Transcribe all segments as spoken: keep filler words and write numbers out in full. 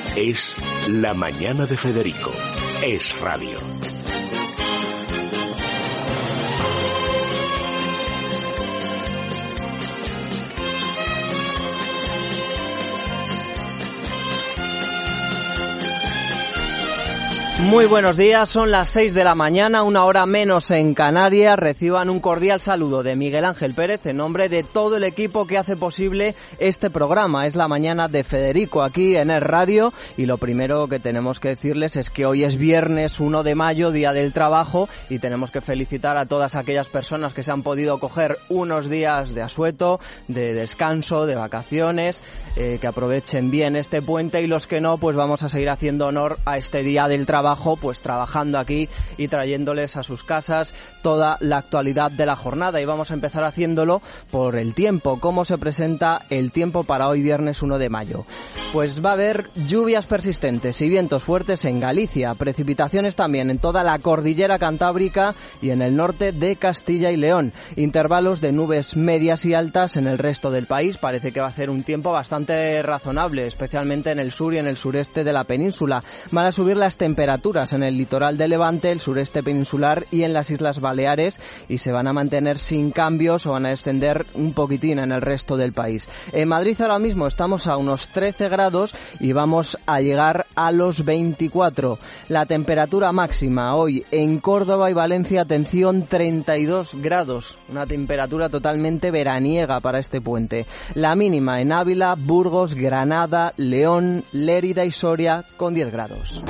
Es La Mañana de Federico. Es radio. Muy buenos días, son las seis de la mañana, una hora menos en Canarias. Reciban un cordial saludo de Miguel Ángel Pérez en nombre de todo el equipo que hace posible este programa. Es La Mañana de Federico aquí en Es Radio, y lo primero que tenemos que decirles es que hoy es viernes uno de mayo, Día del Trabajo, y tenemos que felicitar a todas aquellas personas que se han podido coger unos días de asueto, de descanso, de vacaciones, eh, que aprovechen bien este puente, y los que no, pues vamos a seguir haciendo honor a este Día del Trabajo, pues trabajando aquí y trayéndoles a sus casas toda la actualidad de la jornada. Y vamos a empezar haciéndolo por el tiempo. ¿Cómo se presenta el tiempo para hoy viernes uno de mayo? Pues va a haber lluvias persistentes y vientos fuertes en Galicia, precipitaciones también en toda la cordillera cantábrica y en el norte de Castilla y León, intervalos de nubes medias y altas en el resto del país. Parece que va a hacer un tiempo bastante razonable, especialmente en el sur y en el sureste de la península. Van a subir las temperaturas en el litoral de Levante, el sureste peninsular y en las Islas Baleares, y se van a mantener sin cambios o van a descender un poquitín en el resto del país. En Madrid ahora mismo estamos a unos trece grados y vamos a llegar a los veinticuatro. La temperatura máxima hoy en Córdoba y Valencia, atención, treinta y dos grados, una temperatura totalmente veraniega para este puente. La mínima en Ávila, Burgos, Granada, León, Lérida y Soria con diez grados.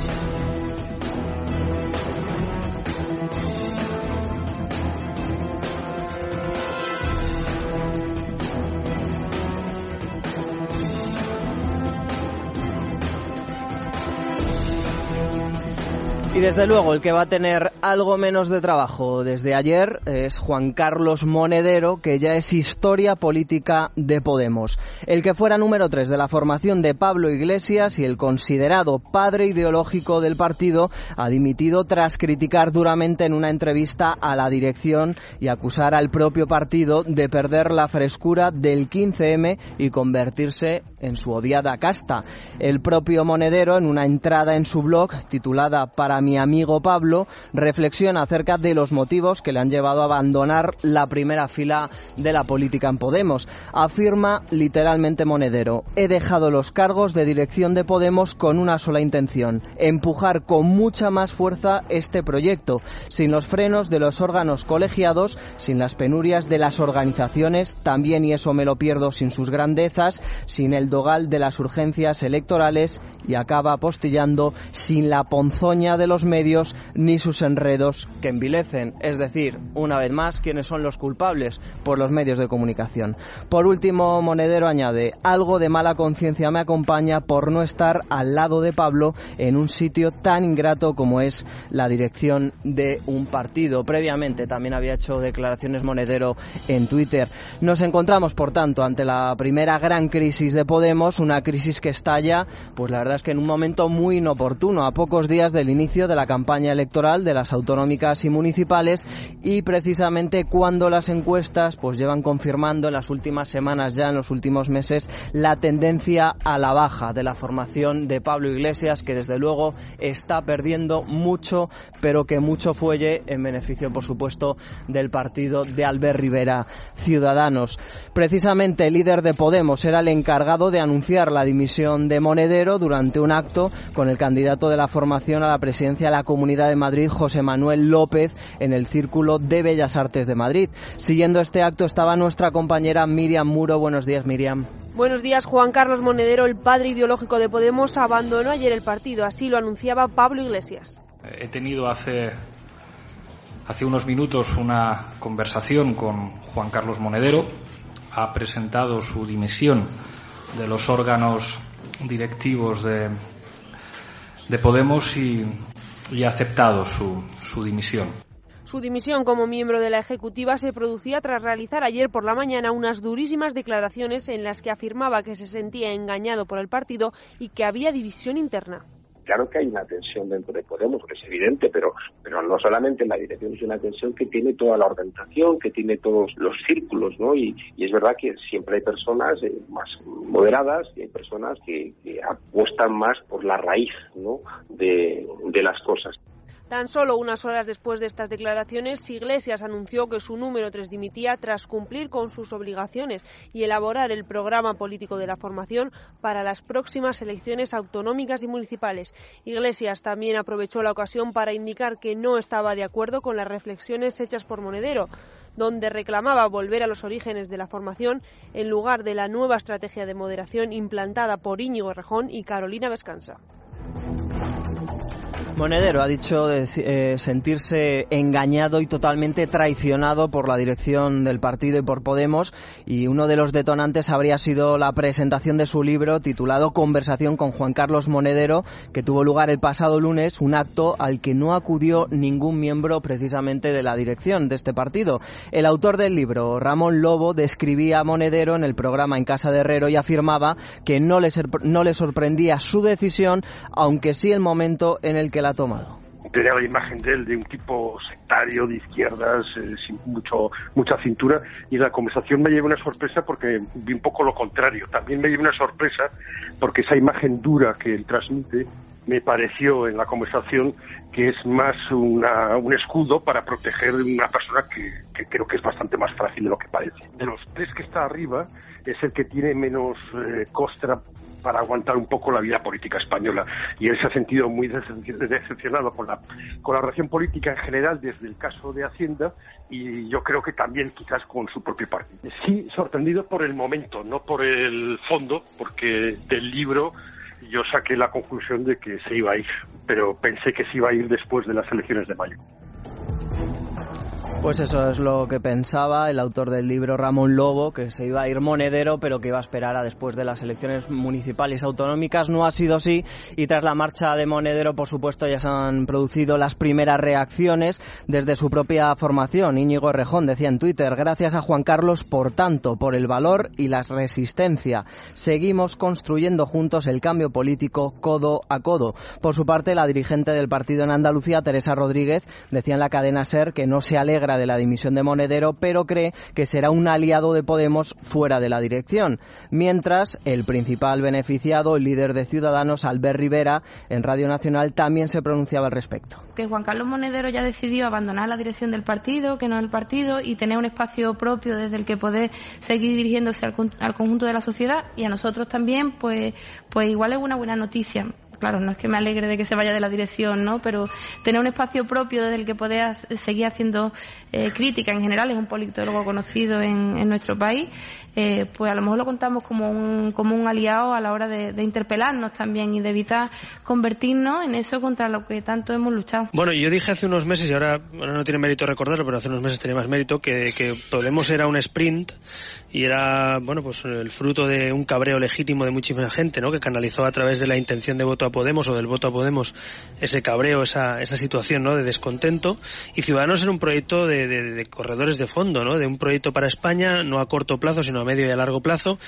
Y desde luego el que va a tener algo menos de trabajo desde ayer es Juan Carlos Monedero, que ya es historia política de Podemos. El que fuera número tres de la formación de Pablo Iglesias y el considerado padre ideológico del partido ha dimitido tras criticar duramente en una entrevista a la dirección y acusar al propio partido de perder la frescura del quince eme y convertirse en su odiada casta. El propio Monedero, en una entrada en su blog titulada Para mi amigo Pablo, reflexiona acerca de los motivos que le han llevado a abandonar la primera fila de la política en Podemos. Afirma literalmente Monedero: he dejado los cargos de dirección de Podemos con una sola intención: empujar con mucha más fuerza este proyecto, sin los frenos de los órganos colegiados, sin las penurias de las organizaciones, también, y eso me lo pierdo, sin sus grandezas, sin el dogal de las urgencias electorales, y acaba apostillando, sin la ponzoña de los medios ni sus enredos que envilecen. Es decir, una vez más, ¿quiénes son los culpables? Por los medios de comunicación. Por último, Monedero añade: algo de mala conciencia me acompaña por no estar al lado de Pablo en un sitio tan ingrato como es la dirección de un partido. Previamente también había hecho declaraciones Monedero en Twitter. Nos encontramos, por tanto, ante la primera gran crisis de Podemos, una crisis que estalla, pues la verdad es que en un momento muy inoportuno, a pocos días del inicio de la campaña electoral de las autonómicas y municipales, y precisamente cuando las encuestas pues llevan confirmando en las últimas semanas, ya en los últimos meses, la tendencia a la baja de la formación de Pablo Iglesias, que desde luego está perdiendo mucho, pero que mucho fuelle en beneficio, por supuesto, del partido de Albert Rivera, Ciudadanos. Precisamente el líder de Podemos era el encargado de anunciar la dimisión de Monedero durante un acto con el candidato de la formación a la presidencia de la Comunidad de Madrid, José Manuel López, en el Círculo de Bellas Artes de Madrid. Siguiendo este acto estaba nuestra compañera Miriam Muro. Buenos días, Miriam. Buenos días. Juan Carlos Monedero, el padre ideológico de Podemos, abandonó ayer el partido. Así lo anunciaba Pablo Iglesias. He tenido hace, hace unos minutos una conversación con Juan Carlos Monedero. Ha presentado su dimisión de los órganos directivos de, de Podemos y, y ha aceptado su, su dimisión. Su dimisión como miembro de la Ejecutiva se producía tras realizar ayer por la mañana unas durísimas declaraciones en las que afirmaba que se sentía engañado por el partido y que había división interna. claro que hay una tensión dentro de Podemos, que es evidente, pero pero no solamente en la dirección, es una tensión que tiene toda la organización, que tiene todos los círculos, ¿no? Y, y es verdad que siempre hay personas eh, más moderadas y hay personas que, que apuestan más por la raíz, ¿no?, de, de las cosas. Tan solo unas horas después de estas declaraciones, Iglesias anunció que su número tres dimitía tras cumplir con sus obligaciones y elaborar el programa político de la formación para las próximas elecciones autonómicas y municipales. Iglesias también aprovechó la ocasión para indicar que no estaba de acuerdo con las reflexiones hechas por Monedero, donde reclamaba volver a los orígenes de la formación en lugar de la nueva estrategia de moderación implantada por Íñigo Errejón y Carolina Vescansa. Monedero ha dicho de, eh, sentirse engañado y totalmente traicionado por la dirección del partido y por Podemos, y uno de los detonantes habría sido la presentación de su libro titulado Conversación con Juan Carlos Monedero, que tuvo lugar el pasado lunes, un acto al que no acudió ningún miembro precisamente de la dirección de este partido. El autor del libro, Ramón Lobo, describía a Monedero en el programa En Casa de Herrero y afirmaba que no le, no le sorprendía su decisión, aunque sí el momento en el que ha tomado. Tenía la imagen de él de un tipo sectario, de izquierdas, eh, sin mucho mucha cintura, y en la conversación me llevé una sorpresa porque vi un poco lo contrario. También me llevé una sorpresa porque esa imagen dura que él transmite me pareció en la conversación que es más una, un escudo para proteger a una persona que, que creo que es bastante más frágil de lo que parece. De los tres que está arriba es el que tiene menos eh, costra para aguantar un poco la vida política española, y él se ha sentido muy decepcionado con la con la relación política en general desde el caso de Hacienda, y yo creo que también quizás con su propio partido. Sí, sorprendido por el momento, no por el fondo, porque del libro yo saqué la conclusión de que se iba a ir, pero pensé que se iba a ir después de las elecciones de mayo. Pues eso es lo que pensaba el autor del libro, Ramón Lobo, que se iba a ir Monedero, pero que iba a esperar a después de las elecciones municipales autonómicas. No ha sido así, y tras la marcha de Monedero, por supuesto, ya se han producido las primeras reacciones desde su propia formación. Íñigo Errejón decía en Twitter: gracias a Juan Carlos por tanto, por el valor y la resistencia. Seguimos construyendo juntos el cambio político codo a codo. Por su parte, la dirigente del partido en Andalucía, Teresa Rodríguez, decía en la cadena SER que no se alegra de la dimisión de Monedero, pero cree que será un aliado de Podemos fuera de la dirección. Mientras, el principal beneficiado, el líder de Ciudadanos, Albert Rivera, en Radio Nacional también se pronunciaba al respecto. Que Juan Carlos Monedero ya decidió abandonar la dirección del partido, que no el partido, y tener un espacio propio desde el que poder seguir dirigiéndose al, al conjunto de la sociedad, y a nosotros también, pues, pues igual es una buena noticia. Claro, no es que me alegre de que se vaya de la dirección, ¿no? Pero tener un espacio propio desde el que poder seguir haciendo eh, crítica en general, es un politólogo conocido en, en nuestro país, eh, pues a lo mejor lo contamos como un, como un aliado a la hora de, de interpelarnos también y de evitar convertirnos en eso contra lo que tanto hemos luchado. Bueno, yo dije hace unos meses, y ahora, ahora no tiene mérito recordarlo, pero hace unos meses tenía más mérito, que, que Podemos era un sprint y era, bueno, pues el fruto de un cabreo legítimo de muchísima gente, ¿no? Que canalizó a través de la intención de voto a Podemos o del voto a Podemos ese cabreo, esa esa situación, ¿no?, de descontento. Y Ciudadanos era un proyecto de, de, de corredores de fondo, ¿no?, de un proyecto para España, no a corto plazo, sino a medio y a largo plazo.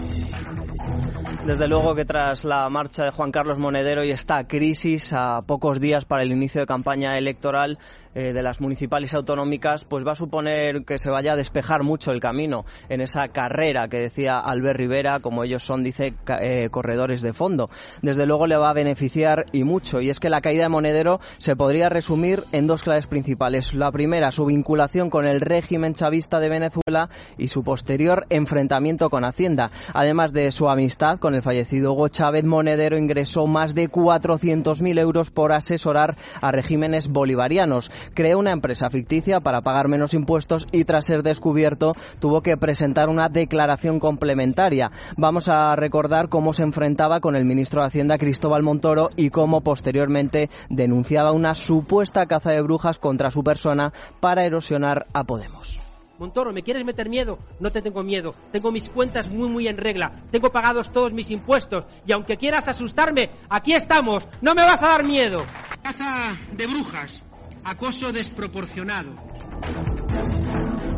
Desde luego que tras la marcha de Juan Carlos Monedero y esta crisis a pocos días para el inicio de campaña electoral eh, de las municipales autonómicas, pues va a suponer que se vaya a despejar mucho el camino en esa carrera que decía Albert Rivera, como ellos son, dice, eh, corredores de fondo. Desde luego le va a beneficiar y mucho, y es que la caída de Monedero se podría resumir en dos claves principales. La primera, su vinculación con el régimen chavista de Venezuela y su posterior enfrentamiento con Hacienda. Además de su amistad con el fallecido Hugo Chávez, Monedero ingresó más de cuatrocientos mil euros por asesorar a regímenes bolivarianos. Creó una empresa ficticia para pagar menos impuestos y, tras ser descubierto, tuvo que presentar una declaración complementaria. Vamos a recordar cómo se enfrentaba con el ministro de Hacienda, Cristóbal Montoro, y cómo posteriormente denunciaba una supuesta caza de brujas contra su persona para erosionar a Podemos. Montoro, ¿me quieres meter miedo? No te tengo miedo. Tengo mis cuentas muy, muy en regla. Tengo pagados todos mis impuestos. Y aunque quieras asustarme, aquí estamos. No me vas a dar miedo. Caza de brujas. Acoso desproporcionado.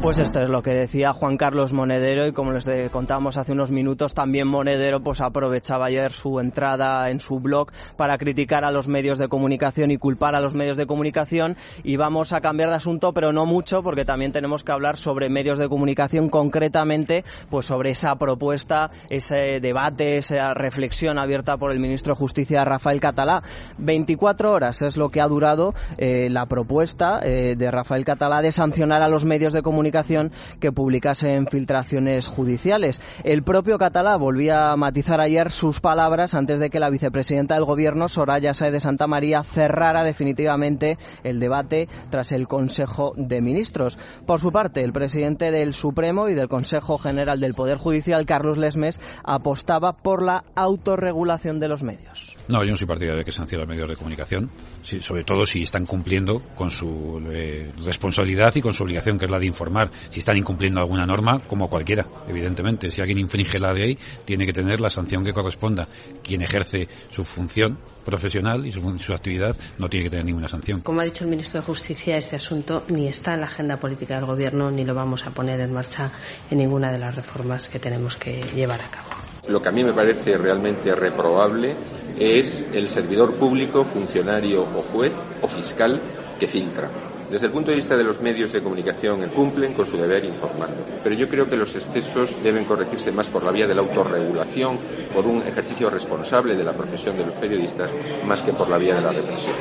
Pues esto es lo que decía Juan Carlos Monedero, y como les contábamos hace unos minutos, también Monedero pues aprovechaba ayer su entrada en su blog para criticar a los medios de comunicación y culpar a los medios de comunicación. Y vamos a cambiar de asunto, pero no mucho, porque también tenemos que hablar sobre medios de comunicación, concretamente pues sobre esa propuesta, ese debate, esa reflexión abierta por el ministro de Justicia, Rafael Catalá. veinticuatro horas es lo que ha durado eh, la propuesta eh, de Rafael Catalá de sancionar a los medios de comunicación que publicasen filtraciones judiciales. El propio Catalá volvía a matizar ayer sus palabras antes de que la vicepresidenta del Gobierno, Soraya Sáez de Santamaría, cerrara definitivamente el debate tras el Consejo de Ministros. Por su parte, el presidente del Supremo y del Consejo General del Poder Judicial, Carlos Lesmes, apostaba por la autorregulación de los medios. No, yo no soy partidario de que sancione a los medios de comunicación, sí, sobre todo si están cumpliendo con su eh, responsabilidad y con su obligación, que es la de informar. Si están incumpliendo alguna norma, como cualquiera, evidentemente. Si alguien infringe la ley, tiene que tener la sanción que corresponda. Quien ejerce su función profesional y su, su actividad no tiene que tener ninguna sanción. Como ha dicho el ministro de Justicia, este asunto ni está en la agenda política del Gobierno, ni lo vamos a poner en marcha en ninguna de las reformas que tenemos que llevar a cabo. Lo que a mí me parece realmente reprobable es el servidor público, funcionario o juez o fiscal que filtra. Desde el punto de vista de los medios de comunicación, cumplen con su deber informando. Pero yo creo que los excesos deben corregirse más por la vía de la autorregulación, por un ejercicio responsable de la profesión de los periodistas, más que por la vía de la represión.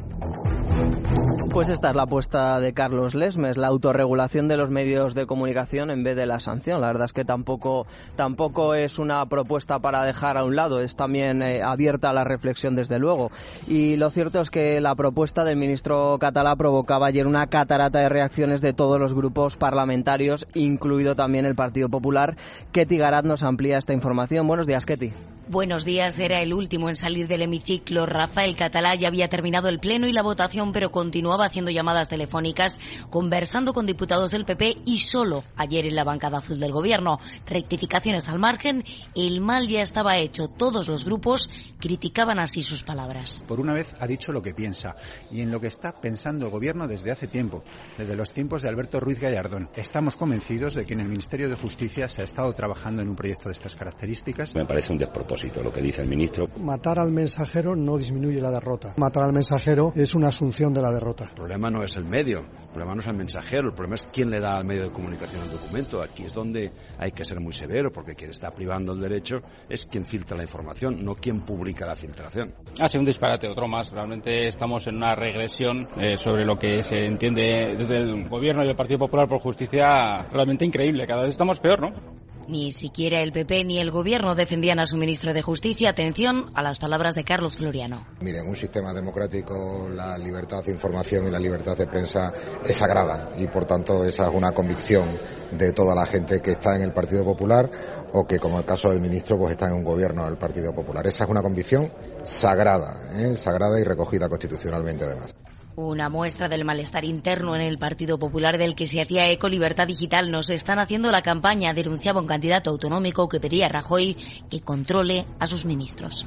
Pues esta es la apuesta de Carlos Lesmes, la autorregulación de los medios de comunicación en vez de la sanción. La verdad es que tampoco tampoco es una propuesta para dejar a un lado, es también eh, abierta a la reflexión, desde luego. Y lo cierto es que la propuesta del ministro Catalá provocaba ayer una catarata de reacciones de todos los grupos parlamentarios, incluido también el Partido Popular. Ketty Garat nos amplía esta información. Buenos días, Ketty. Buenos días. Era el último en salir del hemiciclo. Rafael Catalá ya había terminado el pleno y la votación, pero continuaba haciendo llamadas telefónicas, conversando con diputados del P P y solo ayer en la bancada azul del Gobierno. Rectificaciones al margen, el mal ya estaba hecho. Todos los grupos criticaban así sus palabras. Por una vez ha dicho lo que piensa y en lo que está pensando el Gobierno desde hace tiempo, desde los tiempos de Alberto Ruiz Gallardón. Estamos convencidos de que en el Ministerio de Justicia se ha estado trabajando en un proyecto de estas características. Me parece un despropósito lo que dice el ministro. Matar al mensajero no disminuye la derrota. Matar al mensajero es una asunción de la derrota. El problema no es el medio, el problema no es el mensajero, el problema es quién le da al medio de comunicación el documento. Aquí es donde hay que ser muy severo, porque quien está privando el derecho es quien filtra la información, no quien publica la filtración. Ha sido un disparate, otro más. Realmente estamos en una regresión eh, sobre lo que se entiende desde el Gobierno y el Partido Popular por Justicia, realmente increíble. Cada vez estamos peor, ¿no? Ni siquiera el P P ni el Gobierno defendían a su ministro de Justicia. Atención a las palabras de Carlos Floriano. Mire, en un sistema democrático la libertad de información y la libertad de prensa es sagrada y por tanto esa es una convicción de toda la gente que está en el Partido Popular o que, como el caso del ministro, pues está en un gobierno del Partido Popular. Esa es una convicción sagrada, ¿eh? sagrada y recogida constitucionalmente además. Una muestra del malestar interno en el Partido Popular del que se hacía eco Libertad Digital. Nos están haciendo la campaña, denunciaba un candidato autonómico que pedía a Rajoy que controle a sus ministros.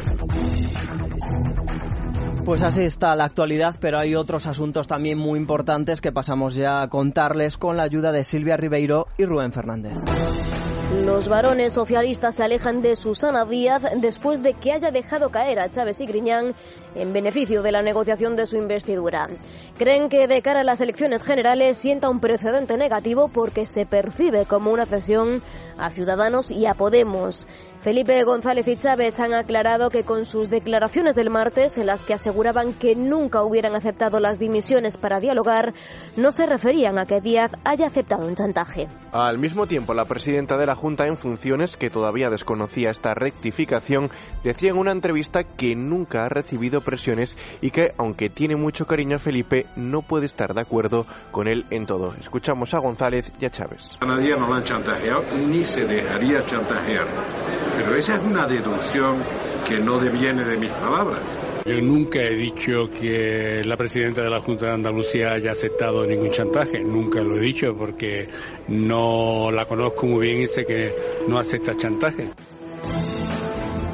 Pues así está la actualidad, pero hay otros asuntos también muy importantes que pasamos ya a contarles con la ayuda de Silvia Ribeiro y Rubén Fernández. Los varones socialistas se alejan de Susana Díaz después de que haya dejado caer a Chávez y Griñán en beneficio de la negociación de su investidura. Creen que de cara a las elecciones generales sienta un precedente negativo porque se percibe como una cesión a Ciudadanos y a Podemos. Felipe González y Chávez han aclarado que con sus declaraciones del martes, en las que aseguraban que nunca hubieran aceptado las dimisiones para dialogar, no se referían a que Díaz haya aceptado un chantaje. Al mismo tiempo, la presidenta de la Junta en funciones, que todavía desconocía esta rectificación, decía en una entrevista que nunca ha recibido presiones y que, aunque tiene mucho cariño a Felipe, no puede estar de acuerdo con él en todo. Escuchamos a González y a Chávez. A nadie no la han chantajeado ni se dejaría chantajear. Pero esa es una deducción que no deviene de mis palabras. Yo nunca he dicho que la presidenta de la Junta de Andalucía haya aceptado ningún chantaje. Nunca lo he dicho porque no la conozco muy bien y sé que no acepta chantaje.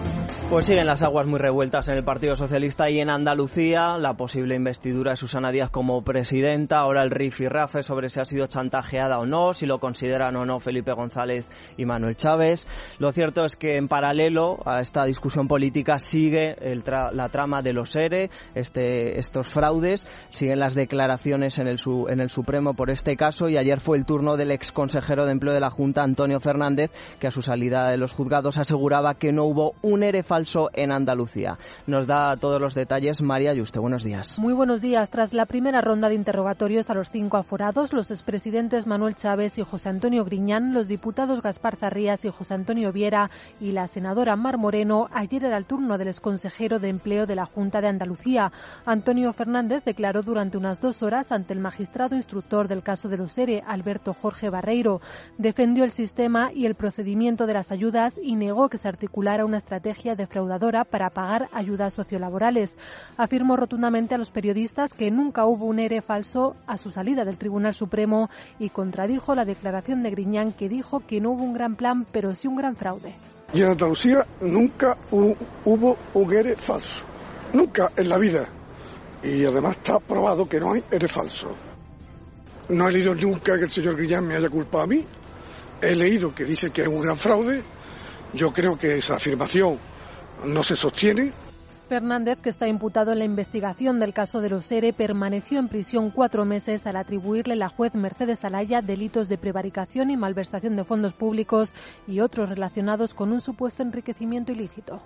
Pues siguen las aguas muy revueltas en el Partido Socialista y en Andalucía. La posible investidura de Susana Díaz como presidenta. Ahora el rifirrafe sobre si ha sido chantajeada o no, si lo consideran o no Felipe González y Manuel Chávez. Lo cierto es que en paralelo a esta discusión política sigue el tra- la trama de los ERE, este, estos fraudes. Siguen las declaraciones en el, su- en el Supremo por este caso y ayer fue el turno del exconsejero de Empleo de la Junta, Antonio Fernández, que a su salida de los juzgados aseguraba que no hubo un ERE falso en Andalucía. Nos da todos los detalles María Yuste. Buenos días. Muy buenos días. Tras la primera ronda de interrogatorios a los cinco aforados, los expresidentes Manuel Chávez y José Antonio Griñán, los diputados Gaspar Zarrías y José Antonio Viera y la senadora Mar Moreno, ayer era el turno del exconsejero de Empleo de la Junta de Andalucía. Antonio Fernández declaró durante unas dos horas ante el magistrado instructor del caso de los ERE, Alberto Jorge Barreiro. Defendió el sistema y el procedimiento de las ayudas y negó que se articulara una estrategia de defraudadora para pagar ayudas sociolaborales. Afirmó rotundamente a los periodistas que nunca hubo un ERE falso a su salida del Tribunal Supremo y contradijo la declaración de Griñán, que dijo que no hubo un gran plan, pero sí un gran fraude. Y en Andalucía nunca hubo un ERE falso. Nunca en la vida. Y además está probado que no hay ERE falso. No he leído nunca que el señor Griñán me haya culpado a mí. He leído que dice que es un gran fraude. Yo creo que esa afirmación no se sostiene. Fernández, que está imputado en la investigación del caso de los ERE, permaneció en prisión cuatro meses al atribuirle la juez Mercedes Alaya delitos de prevaricación y malversación de fondos públicos y otros relacionados con un supuesto enriquecimiento ilícito.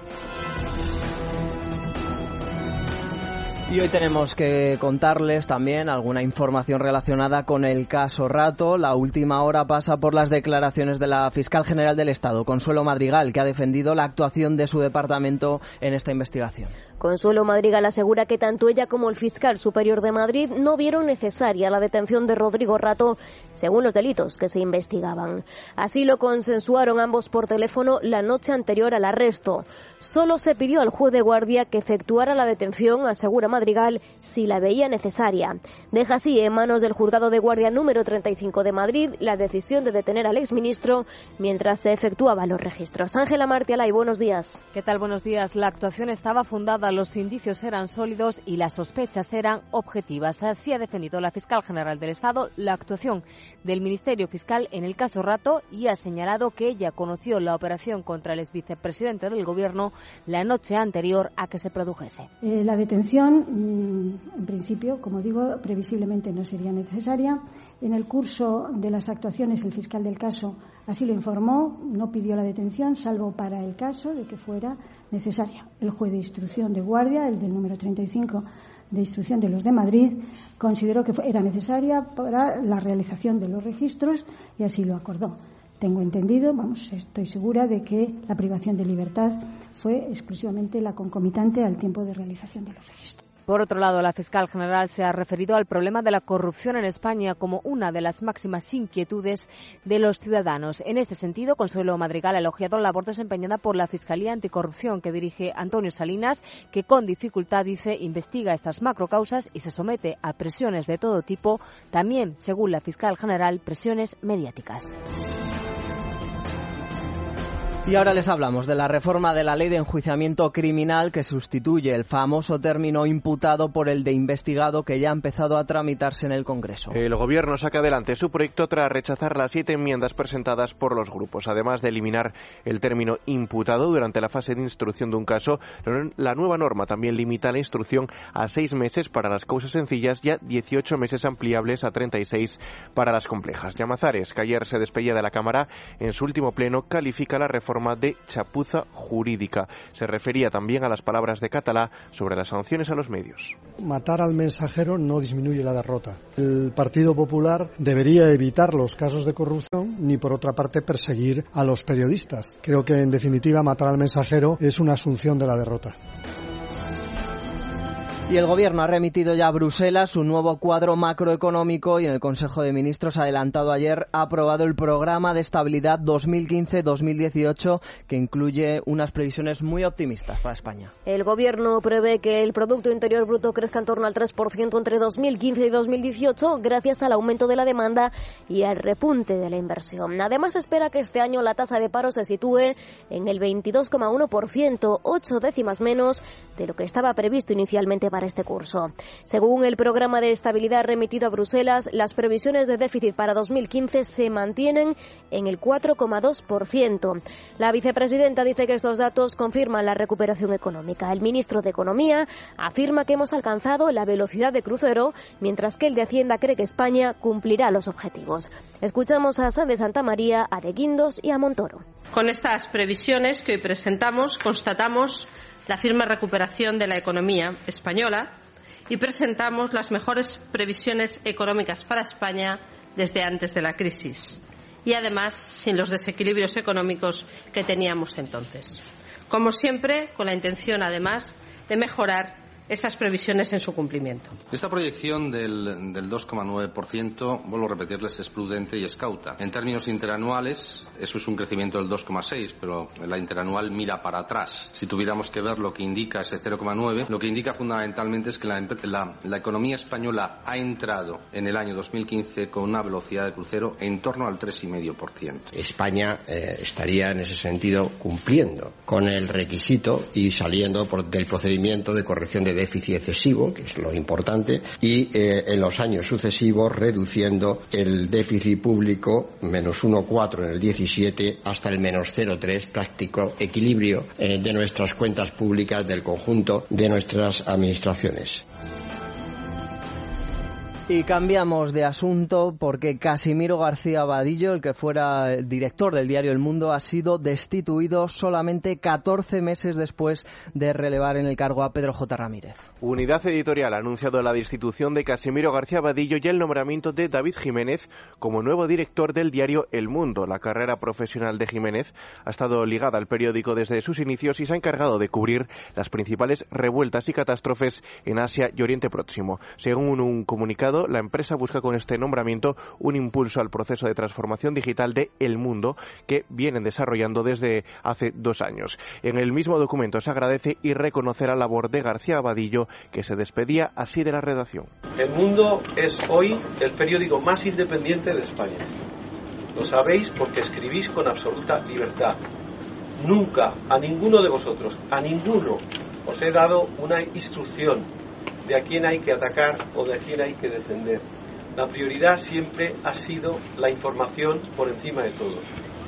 Y hoy tenemos que contarles también alguna información relacionada con el caso Rato. La última hora pasa por las declaraciones de la fiscal general del Estado, Consuelo Madrigal, que ha defendido la actuación de su departamento en esta investigación. Consuelo Madrigal asegura que tanto ella como el fiscal superior de Madrid no vieron necesaria la detención de Rodrigo Rato según los delitos que se investigaban. Así lo consensuaron ambos por teléfono la noche anterior al arresto. Solo se pidió al juez de guardia que efectuara la detención, asegura Madrigal, si la veía necesaria. Deja así en manos del juzgado de guardia número treinta y cinco de Madrid la decisión de detener al exministro mientras se efectuaban los registros. Ángela Martialay, buenos días. ¿Qué tal? Buenos días. La actuación estaba fundada, los indicios eran sólidos y las sospechas eran objetivas. Así ha defendido la fiscal general del Estado la actuación del Ministerio Fiscal en el caso Rato y ha señalado que ella conoció la operación contra el exvicepresidente del Gobierno la noche anterior a que se produjese. Eh, la detención, en principio, como digo, previsiblemente no sería necesaria. En el curso de las actuaciones, el fiscal del caso así lo informó, no pidió la detención, salvo para el caso de que fuera necesaria. El juez de instrucción de guardia, el del número treinta y cinco de instrucción de los de Madrid, consideró que era necesaria para la realización de los registros y así lo acordó. Tengo entendido, vamos, estoy segura de que la privación de libertad fue exclusivamente la concomitante al tiempo de realización de los registros. Por otro lado, la fiscal general se ha referido al problema de la corrupción en España como una de las máximas inquietudes de los ciudadanos. En este sentido, Consuelo Madrigal ha elogiado la labor desempeñada por la Fiscalía Anticorrupción que dirige Antonio Salinas, que con dificultad, dice, investiga estas macrocausas y se somete a presiones de todo tipo, también, según la fiscal general, presiones mediáticas. Y ahora les hablamos de la reforma de la ley de enjuiciamiento criminal que sustituye el famoso término imputado por el de investigado que ya ha empezado a tramitarse en el Congreso. El Gobierno saca adelante su proyecto tras rechazar las siete enmiendas presentadas por los grupos. Además de eliminar el término imputado durante la fase de instrucción de un caso, la nueva norma también limita la instrucción a seis meses para las causas sencillas y a dieciocho meses ampliables a treinta y seis para las complejas. Llamazares, que ayer se despedía de la Cámara, en su último pleno califica la reforma de chapuza jurídica. Se refería también a las palabras de Catalá sobre las sanciones a los medios. Matar al mensajero no disminuye la derrota. El Partido Popular debería evitar los casos de corrupción ni, por otra parte, perseguir a los periodistas. Creo que, en definitiva, matar al mensajero es una asunción de la derrota. Y el Gobierno ha remitido ya a Bruselas su nuevo cuadro macroeconómico y en el Consejo de Ministros adelantado ayer ha aprobado el Programa de Estabilidad dos mil quince dos mil dieciocho que incluye unas previsiones muy optimistas para España. El Gobierno prevé que el Producto Interior Bruto crezca en torno al tres por ciento entre dos mil quince y dos mil dieciocho gracias al aumento de la demanda y al repunte de la inversión. Además, espera que este año la tasa de paro se sitúe en el veintidós coma uno por ciento, ocho décimas menos de lo que estaba previsto inicialmente para este curso. Según el programa de estabilidad remitido a Bruselas, las previsiones de déficit para dos mil quince se mantienen en el cuatro coma dos por ciento. La vicepresidenta dice que estos datos confirman la recuperación económica. El ministro de Economía afirma que hemos alcanzado la velocidad de crucero, mientras que el de Hacienda cree que España cumplirá los objetivos. Escuchamos a Sáenz de Santamaría, a De Guindos y a Montoro. Con estas previsiones que hoy presentamos, constatamos la firme recuperación de la economía española y presentamos las mejores previsiones económicas para España desde antes de la crisis y además sin los desequilibrios económicos que teníamos entonces. Como siempre, con la intención además de mejorar estas previsiones en su cumplimiento. Esta proyección del, del dos coma nueve por ciento, vuelvo a repetirles, es prudente y es cauta. En términos interanuales, eso es un crecimiento del dos coma seis, pero la interanual mira para atrás. Si tuviéramos que ver lo que indica ese cero coma nueve, lo que indica fundamentalmente es que la, la, la economía española ha entrado en el año dos mil quince con una velocidad de crucero en torno al tres coma cinco por ciento. España eh, estaría en ese sentido cumpliendo con el requisito y saliendo por, del procedimiento de corrección de déficit excesivo, que es lo importante, y eh, en los años sucesivos reduciendo el déficit público menos uno coma cuatro en el diecisiete hasta el menos cero coma tres, práctico equilibrio eh, de nuestras cuentas públicas del conjunto de nuestras administraciones. Y cambiamos de asunto porque Casimiro García Vadillo, el que fuera director del diario El Mundo, ha sido destituido solamente catorce meses después de relevar en el cargo a Pedro J. Ramírez. Unidad Editorial ha anunciado la destitución de Casimiro García Vadillo y el nombramiento de David Jiménez como nuevo director del diario El Mundo. La carrera profesional de Jiménez ha estado ligada al periódico desde sus inicios y se ha encargado de cubrir las principales revueltas y catástrofes en Asia y Oriente Próximo. Según un comunicado, la empresa busca con este nombramiento un impulso al proceso de transformación digital de El Mundo que vienen desarrollando desde hace dos años. En el mismo documento se agradece y reconoce la labor de García Vadillo, que se despedía así de la redacción. El Mundo es hoy el periódico más independiente de España. Lo sabéis porque escribís con absoluta libertad. Nunca a ninguno de vosotros, a ninguno, os he dado una instrucción de a quién hay que atacar o de a quién hay que defender. La prioridad siempre ha sido la información por encima de todo.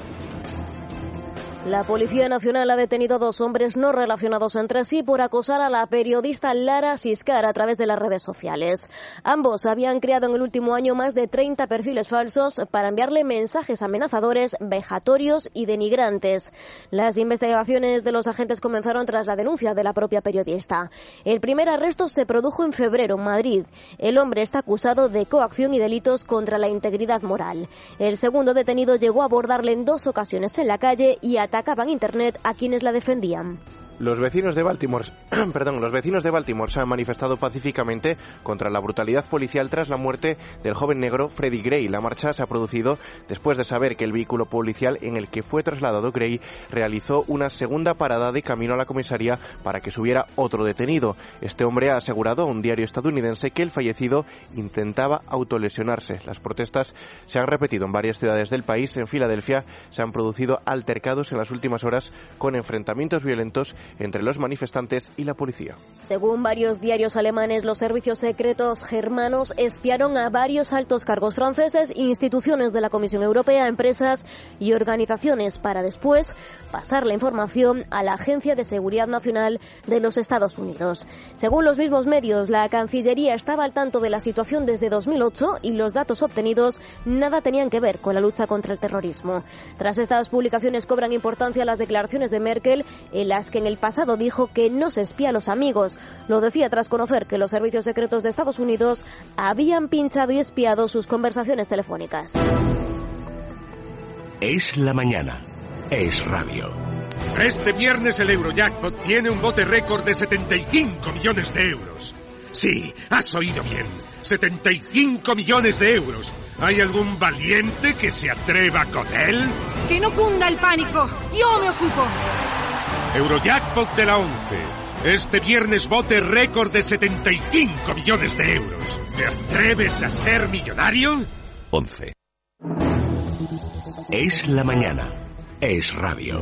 La Policía Nacional ha detenido a dos hombres no relacionados entre sí por acosar a la periodista Lara Siscar a través de las redes sociales. Ambos habían creado en el último año más de treinta perfiles falsos para enviarle mensajes amenazadores, vejatorios y denigrantes. Las investigaciones de los agentes comenzaron tras la denuncia de la propia periodista. El primer arresto se produjo en febrero en Madrid. El hombre está acusado de coacción y delitos contra la integridad moral. El segundo detenido llegó a abordarle en dos ocasiones en la calle y a atacaban Internet a quienes la defendían. Los vecinos de Baltimore, perdón, los vecinos de Baltimore se han manifestado pacíficamente contra la brutalidad policial tras la muerte del joven negro Freddie Gray. La marcha se ha producido después de saber que el vehículo policial en el que fue trasladado Gray realizó una segunda parada de camino a la comisaría para que subiera otro detenido. Este hombre ha asegurado a un diario estadounidense que el fallecido intentaba autolesionarse. Las protestas se han repetido en varias ciudades del país. En Filadelfia se han producido altercados en las últimas horas con enfrentamientos violentos entre los manifestantes y la policía. Según varios diarios alemanes, los servicios secretos germanos espiaron a varios altos cargos franceses, instituciones de la Comisión Europea, empresas y organizaciones para después pasar la información a la Agencia de Seguridad Nacional de los Estados Unidos. Según los mismos medios, la Cancillería estaba al tanto de la situación desde dos mil ocho y los datos obtenidos nada tenían que ver con la lucha contra el terrorismo. Tras estas publicaciones cobran importancia las declaraciones de Merkel, en las que en el pasado dijo que no se espía a los amigos. Lo decía tras conocer que los servicios secretos de Estados Unidos habían pinchado y espiado sus conversaciones telefónicas. Es la mañana. Es radio. Este viernes el Eurojackpot tiene un bote récord de setenta y cinco millones de euros. Sí, has oído bien. setenta y cinco millones de euros. ¿Hay algún valiente que se atreva con él? Que no cunda el pánico. Yo me ocupo. Eurojackpot de la once. Este viernes bote récord de setenta y cinco millones de euros. ¿Te atreves a ser millonario? once. Es la mañana. Es radio.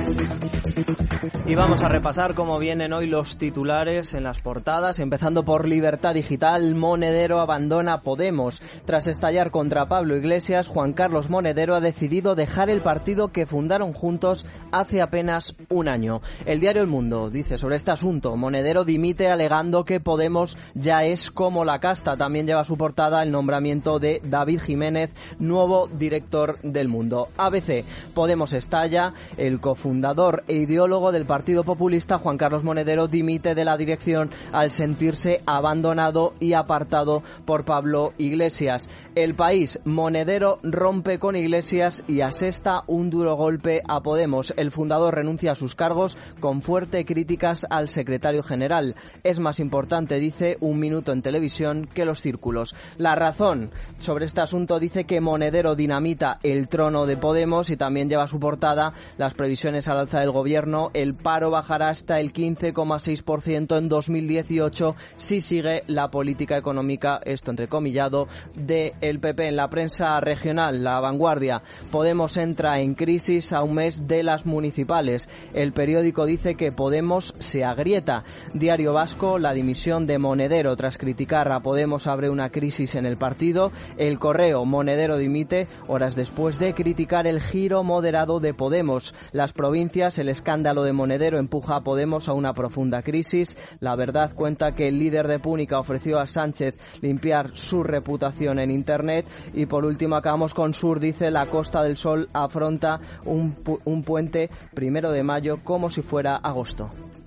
Y vamos a repasar cómo vienen hoy los titulares en las portadas, empezando por Libertad Digital. Monedero abandona Podemos. Tras estallar contra Pablo Iglesias, Juan Carlos Monedero ha decidido dejar el partido que fundaron juntos hace apenas un año. El diario El Mundo dice sobre este asunto: Monedero dimite alegando que Podemos ya es como la casta. También lleva a su portada el nombramiento de David Jiménez, nuevo director del Mundo. A B C: Podemos estalla. El cofundador e ideólogo del Partido Populista, Juan Carlos Monedero, dimite de la dirección al sentirse abandonado y apartado por Pablo Iglesias. El País: Monedero rompe con Iglesias y asesta un duro golpe a Podemos. El fundador renuncia a sus cargos con fuertes críticas al secretario general. Es más importante, dice, un minuto en televisión que los círculos. La Razón sobre este asunto dice que Monedero dinamita el trono de Podemos y también lleva a su portada las previsiones al alza del gobierno. El paro bajará hasta el quince coma seis por ciento en dos mil dieciocho si sigue la política económica, esto entrecomillado, del P P. En la prensa regional, La Vanguardia: Podemos entra en crisis a un mes de las municipales. El periódico dice que Podemos se agrieta. Diario Vasco: la dimisión de Monedero tras criticar a Podemos abre una crisis en el partido. El Correo: Monedero dimite horas después de criticar el giro moderado de Podemos. Las Provincias: el escándalo de Monedero empuja a Podemos a una profunda crisis. La Verdad cuenta que el líder de Púnica ofreció a Sánchez limpiar su reputación en Internet. Y por último acabamos con Sur, dice: la Costa del Sol afronta un, pu- un puente primero de mayo como si fuera agosto.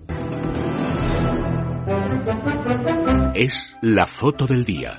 Es la foto del día.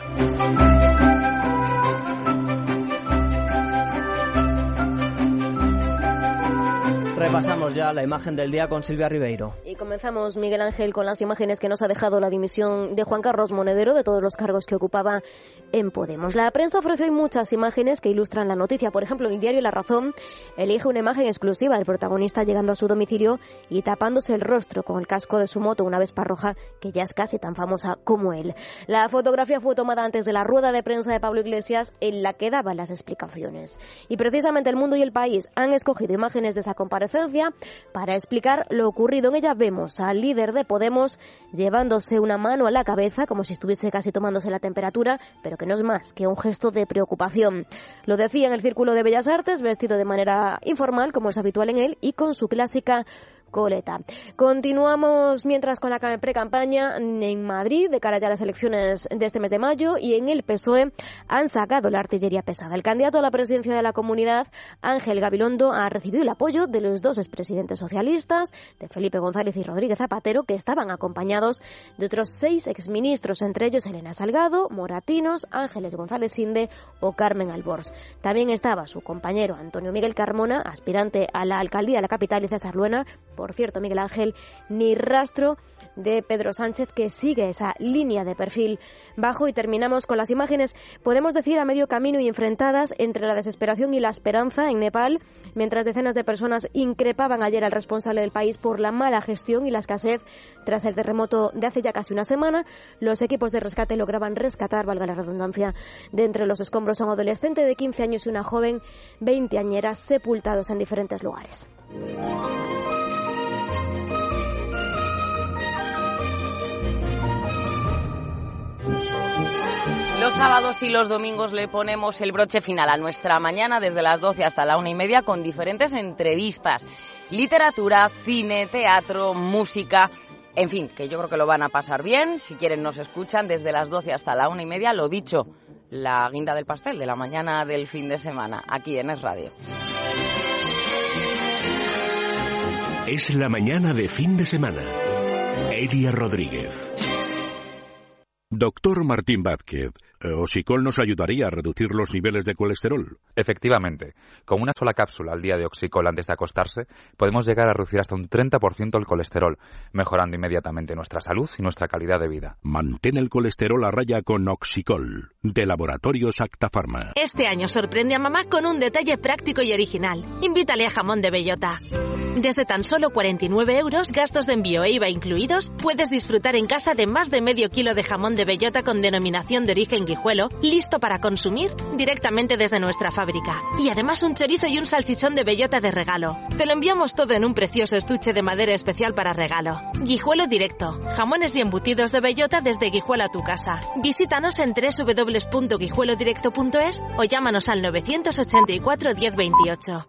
Repasamos ya la imagen del día con Silvia Ribeiro. Y comenzamos, Miguel Ángel, con las imágenes que nos ha dejado la dimisión de Juan Carlos Monedero de todos los cargos que ocupaba en Podemos. La prensa ofrece hoy muchas imágenes que ilustran la noticia. Por ejemplo, el diario La Razón elige una imagen exclusiva del protagonista llegando a su domicilio y tapándose el rostro con el casco de su moto, una Vespa roja que ya es casi tan famosa como él. La fotografía fue tomada antes de la rueda de prensa de Pablo Iglesias, en la que daba las explicaciones. Y precisamente El Mundo y El País han escogido imágenes de esa comparecencia para explicar lo ocurrido. En ella vemos al líder de Podemos llevándose una mano a la cabeza como si estuviese casi tomándose la temperatura, pero que no es más que un gesto de preocupación. Lo decía en el Círculo de Bellas Artes, vestido de manera informal como es habitual en él y con su clásica coleta. Continuamos mientras con la pre-campaña en Madrid de cara ya a las elecciones de este mes de mayo, y en el P S O E han sacado la artillería pesada. El candidato a la presidencia de la Comunidad, Ángel Gabilondo, ha recibido el apoyo de los dos expresidentes socialistas, de Felipe González y Rodríguez Zapatero, que estaban acompañados de otros seis exministros, entre ellos Elena Salgado, Moratinos, Ángeles González Sinde o Carmen Albors. También estaba su compañero Antonio Miguel Carmona, aspirante a la alcaldía de la capital, y César Luena. Por cierto, Miguel Ángel, ni rastro de Pedro Sánchez, que sigue esa línea de perfil bajo. Y terminamos con las imágenes, podemos decir, a medio camino y enfrentadas entre la desesperación y la esperanza en Nepal, mientras decenas de personas increpaban ayer al responsable del país por la mala gestión y la escasez tras el terremoto de hace ya casi una semana. Los equipos de rescate lograban rescatar, valga la redundancia, de entre los escombros a un adolescente de quince años y una joven veinteañera sepultados en diferentes lugares. Los sábados y los domingos le ponemos el broche final a nuestra mañana desde las doce hasta la una y media con diferentes entrevistas, literatura, cine, teatro, música, en fin, que yo creo que lo van a pasar bien. Si quieren nos escuchan desde las doce hasta la una y media, lo dicho, la guinda del pastel de la mañana del fin de semana, aquí en Es Radio. Es la mañana de fin de semana. Elia Rodríguez. Doctor Martín Vázquez, ¿Oxicol nos ayudaría a reducir los niveles de colesterol? Efectivamente. Con una sola cápsula al día de Oxicol antes de acostarse, podemos llegar a reducir hasta un treinta por ciento el colesterol, mejorando inmediatamente nuestra salud y nuestra calidad de vida. Mantén el colesterol a raya con Oxicol, de Laboratorios Acta Pharma. Este año sorprende a mamá con un detalle práctico y original. Invítale a jamón de bellota. Desde tan solo cuarenta y nueve euros, gastos de envío e I V A incluidos, puedes disfrutar en casa de más de medio kilo de jamón de bellota con denominación de origen Guijuelo, listo para consumir directamente desde nuestra fábrica. Y además un chorizo y un salchichón de bellota de regalo. Te lo enviamos todo en un precioso estuche de madera especial para regalo. Guijuelo Directo. Jamones y embutidos de bellota desde Guijuelo a tu casa. Visítanos en doble u doble u doble u punto guijuelo directo punto es o llámanos al novecientos ochenta y cuatro diez veintiocho.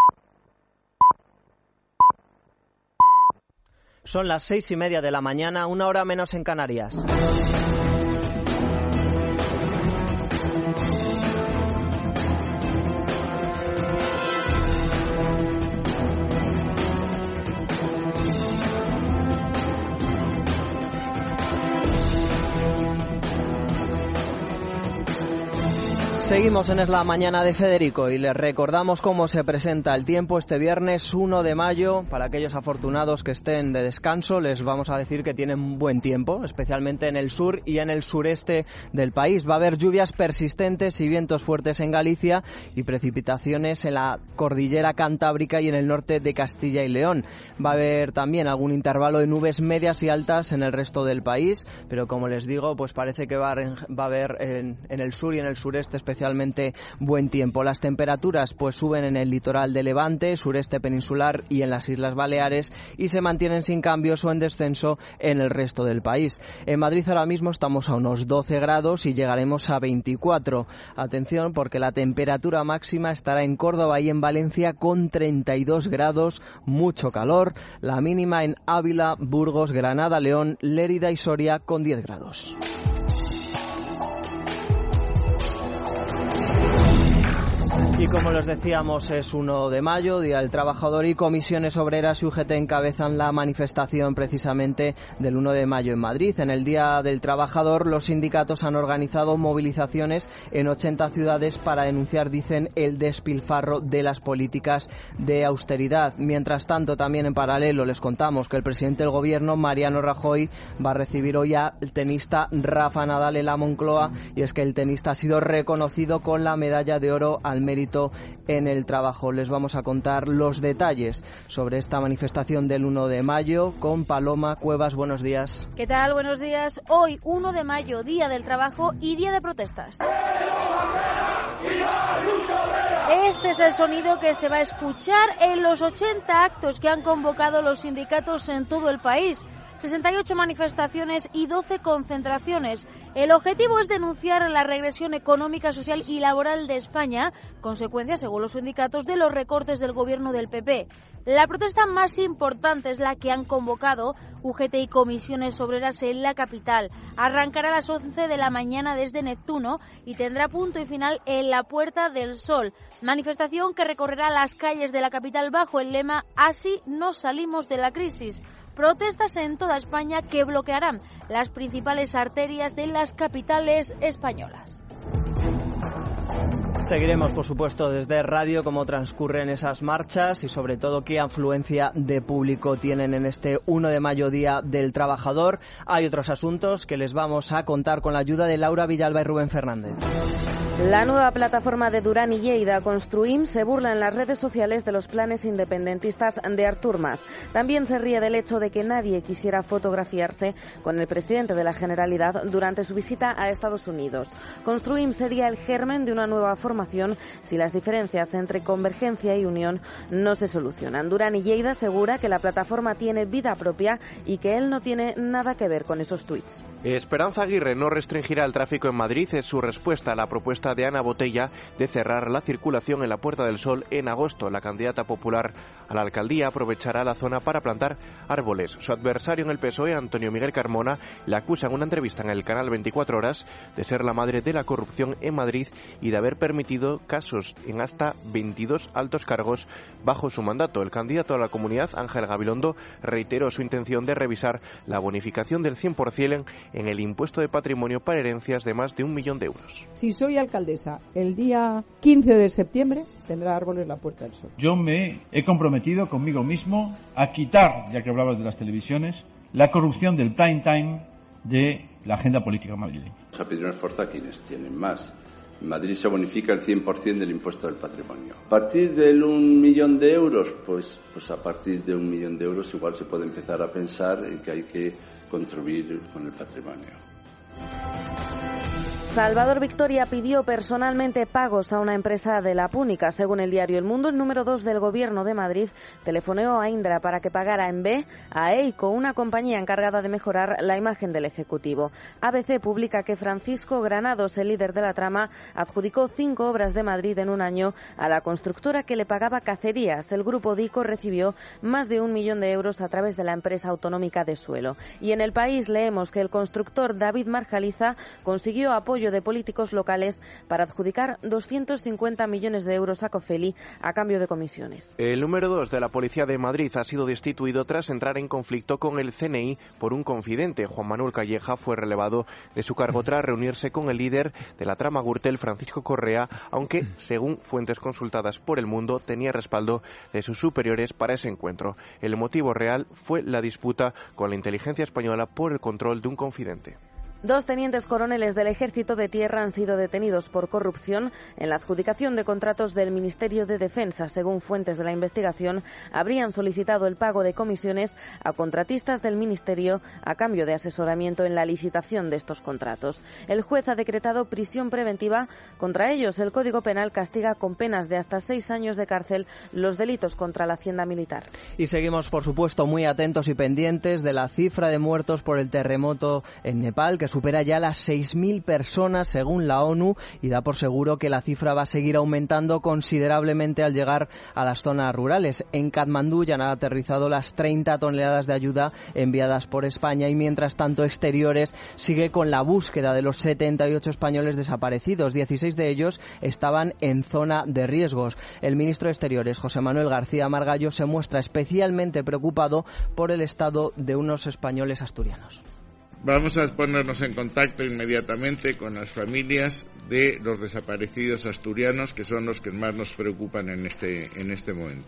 Son las seis y media de la mañana, una hora menos en Canarias. Seguimos en Es la Mañana de Federico y les recordamos cómo se presenta el tiempo este viernes uno de mayo. Para aquellos afortunados que estén de descanso, les vamos a decir que tienen buen tiempo, especialmente en el sur y en el sureste del país. Va a haber lluvias persistentes y vientos fuertes en Galicia y precipitaciones en la cordillera cantábrica y en el norte de Castilla y León. Va a haber también algún intervalo de nubes medias y altas en el resto del país, pero como les digo, pues parece que va a, va a haber en, en el sur y en el sureste especialmente especialmente buen tiempo. Las temperaturas pues suben en el litoral de Levante, sureste peninsular y en las Islas Baleares y se mantienen sin cambios o en descenso en el resto del país. En Madrid ahora mismo estamos a unos doce grados y llegaremos a veinticuatro. Atención porque la temperatura máxima estará en Córdoba y en Valencia con treinta y dos grados, mucho calor. La mínima en Ávila, Burgos, Granada, León, Lérida y Soria con diez grados. Y como les decíamos, es uno de mayo, Día del Trabajador, y Comisiones Obreras y U G T encabezan la manifestación precisamente del uno de mayo en Madrid. En el Día del Trabajador, los sindicatos han organizado movilizaciones en ochenta ciudades para denunciar, dicen, el despilfarro de las políticas de austeridad. Mientras tanto, también en paralelo, les contamos que el presidente del Gobierno, Mariano Rajoy, va a recibir hoy al tenista Rafa Nadal en la Moncloa, y es que el tenista ha sido reconocido con la medalla de oro al mérito en el trabajo. Les vamos a contar los detalles sobre esta manifestación del uno de mayo con Paloma Cuevas. Buenos días. ¿Qué tal? Buenos días. Hoy, uno de mayo, Día del Trabajo y Día de Protestas. Este es el sonido que se va a escuchar en los ochenta actos que han convocado los sindicatos en todo el país. sesenta y ocho manifestaciones y doce concentraciones. El objetivo es denunciar la regresión económica, social y laboral de España, consecuencia, según los sindicatos, de los recortes del gobierno del P P. La protesta más importante es la que han convocado U G T y Comisiones Obreras en la capital. Arrancará a las once de la mañana desde Neptuno y tendrá punto y final en la Puerta del Sol. Manifestación que recorrerá las calles de la capital bajo el lema "Así no salimos de la crisis". Protestas en toda España que bloquearán las principales arterias de las capitales españolas. Seguiremos, por supuesto, desde radio cómo transcurren esas marchas y sobre todo qué afluencia de público tienen en este uno de mayo, Día del Trabajador. Hay otros asuntos que les vamos a contar con la ayuda de Laura Villalba y Rubén Fernández. La nueva plataforma de Durán y Lleida, Construim, se burla en las redes sociales de los planes independentistas de Artur Mas. También se ríe del hecho de que nadie quisiera fotografiarse con el presidente de la Generalidad durante su visita a Estados Unidos. Construim sería el germen de una nueva formación si las diferencias entre Convergencia y Unión no se solucionan. Durán y Lleida asegura que la plataforma tiene vida propia y que él no tiene nada que ver con esos tuits. Esperanza Aguirre no restringirá el tráfico en Madrid, es su respuesta a la propuesta propuesta de Ana Botella de cerrar la circulación en la Puerta del Sol en agosto. La candidata popular a la alcaldía aprovechará la zona para plantar árboles. Su adversario en el P S O E, Antonio Miguel Carmona, le acusa en una entrevista en el canal veinticuatro horas de ser la madre de la corrupción en Madrid y de haber permitido casos en hasta veintidós altos cargos bajo su mandato. El candidato a la comunidad, Ángel Gabilondo, reiteró su intención de revisar la bonificación del cien por ciento en el impuesto de patrimonio para herencias de más de un millón de euros. Si soy alcaldesa, el día quince de septiembre tendrá árboles la Puerta del Sol. Yo me he comprometido conmigo mismo a quitar, ya que hablabas de las televisiones, la corrupción del prime time de la agenda política madrileña. A pedir un esfuerzo a quienes tienen más. En Madrid se bonifica el cien por ciento del impuesto del patrimonio. A partir del un millón de euros, pues, pues a partir de un millón de euros igual se puede empezar a pensar en que hay que contribuir con el patrimonio. Salvador Victoria pidió personalmente pagos a una empresa de la Púnica. Según el diario El Mundo, el número dos del Gobierno de Madrid telefoneó a Indra para que pagara en B a EICO, una compañía encargada de mejorar la imagen del Ejecutivo. A B C publica que Francisco Granados, el líder de la trama, adjudicó cinco obras de Madrid en un año a la constructora que le pagaba cacerías. El grupo DICO recibió más de un millón de euros a través de la empresa autonómica de suelo. Y en El País leemos que el constructor David Marjaliza consiguió apoyo de políticos locales para adjudicar doscientos cincuenta millones de euros a Cofeli a cambio de comisiones. El número dos de la Policía de Madrid ha sido destituido tras entrar en conflicto con el C N I por un confidente. Juan Manuel Calleja fue relevado de su cargo tras reunirse con el líder de la trama Gürtel, Francisco Correa, aunque, según fuentes consultadas por El Mundo, tenía respaldo de sus superiores para ese encuentro. El motivo real fue la disputa con la inteligencia española por el control de un confidente. Dos tenientes coroneles del Ejército de Tierra han sido detenidos por corrupción en la adjudicación de contratos del Ministerio de Defensa. Según fuentes de la investigación, habrían solicitado el pago de comisiones a contratistas del Ministerio a cambio de asesoramiento en la licitación de estos contratos. El juez ha decretado prisión preventiva contra ellos. El Código Penal castiga con penas de hasta seis años de cárcel los delitos contra la hacienda militar. Y seguimos, por supuesto, muy atentos y pendientes de la cifra de muertos por el terremoto en Nepal, que supera ya las seis mil personas según la ONU, y da por seguro que la cifra va a seguir aumentando considerablemente al llegar a las zonas rurales. En Katmandú ya han aterrizado las treinta toneladas de ayuda enviadas por España, y mientras tanto Exteriores sigue con la búsqueda de los setenta y ocho españoles desaparecidos. dieciséis de ellos estaban en zona de riesgos. El ministro de Exteriores, José Manuel García Margallo, se muestra especialmente preocupado por el estado de unos españoles asturianos. Vamos a ponernos en contacto inmediatamente con las familias de los desaparecidos asturianos, que son los que más nos preocupan en este, en este momento.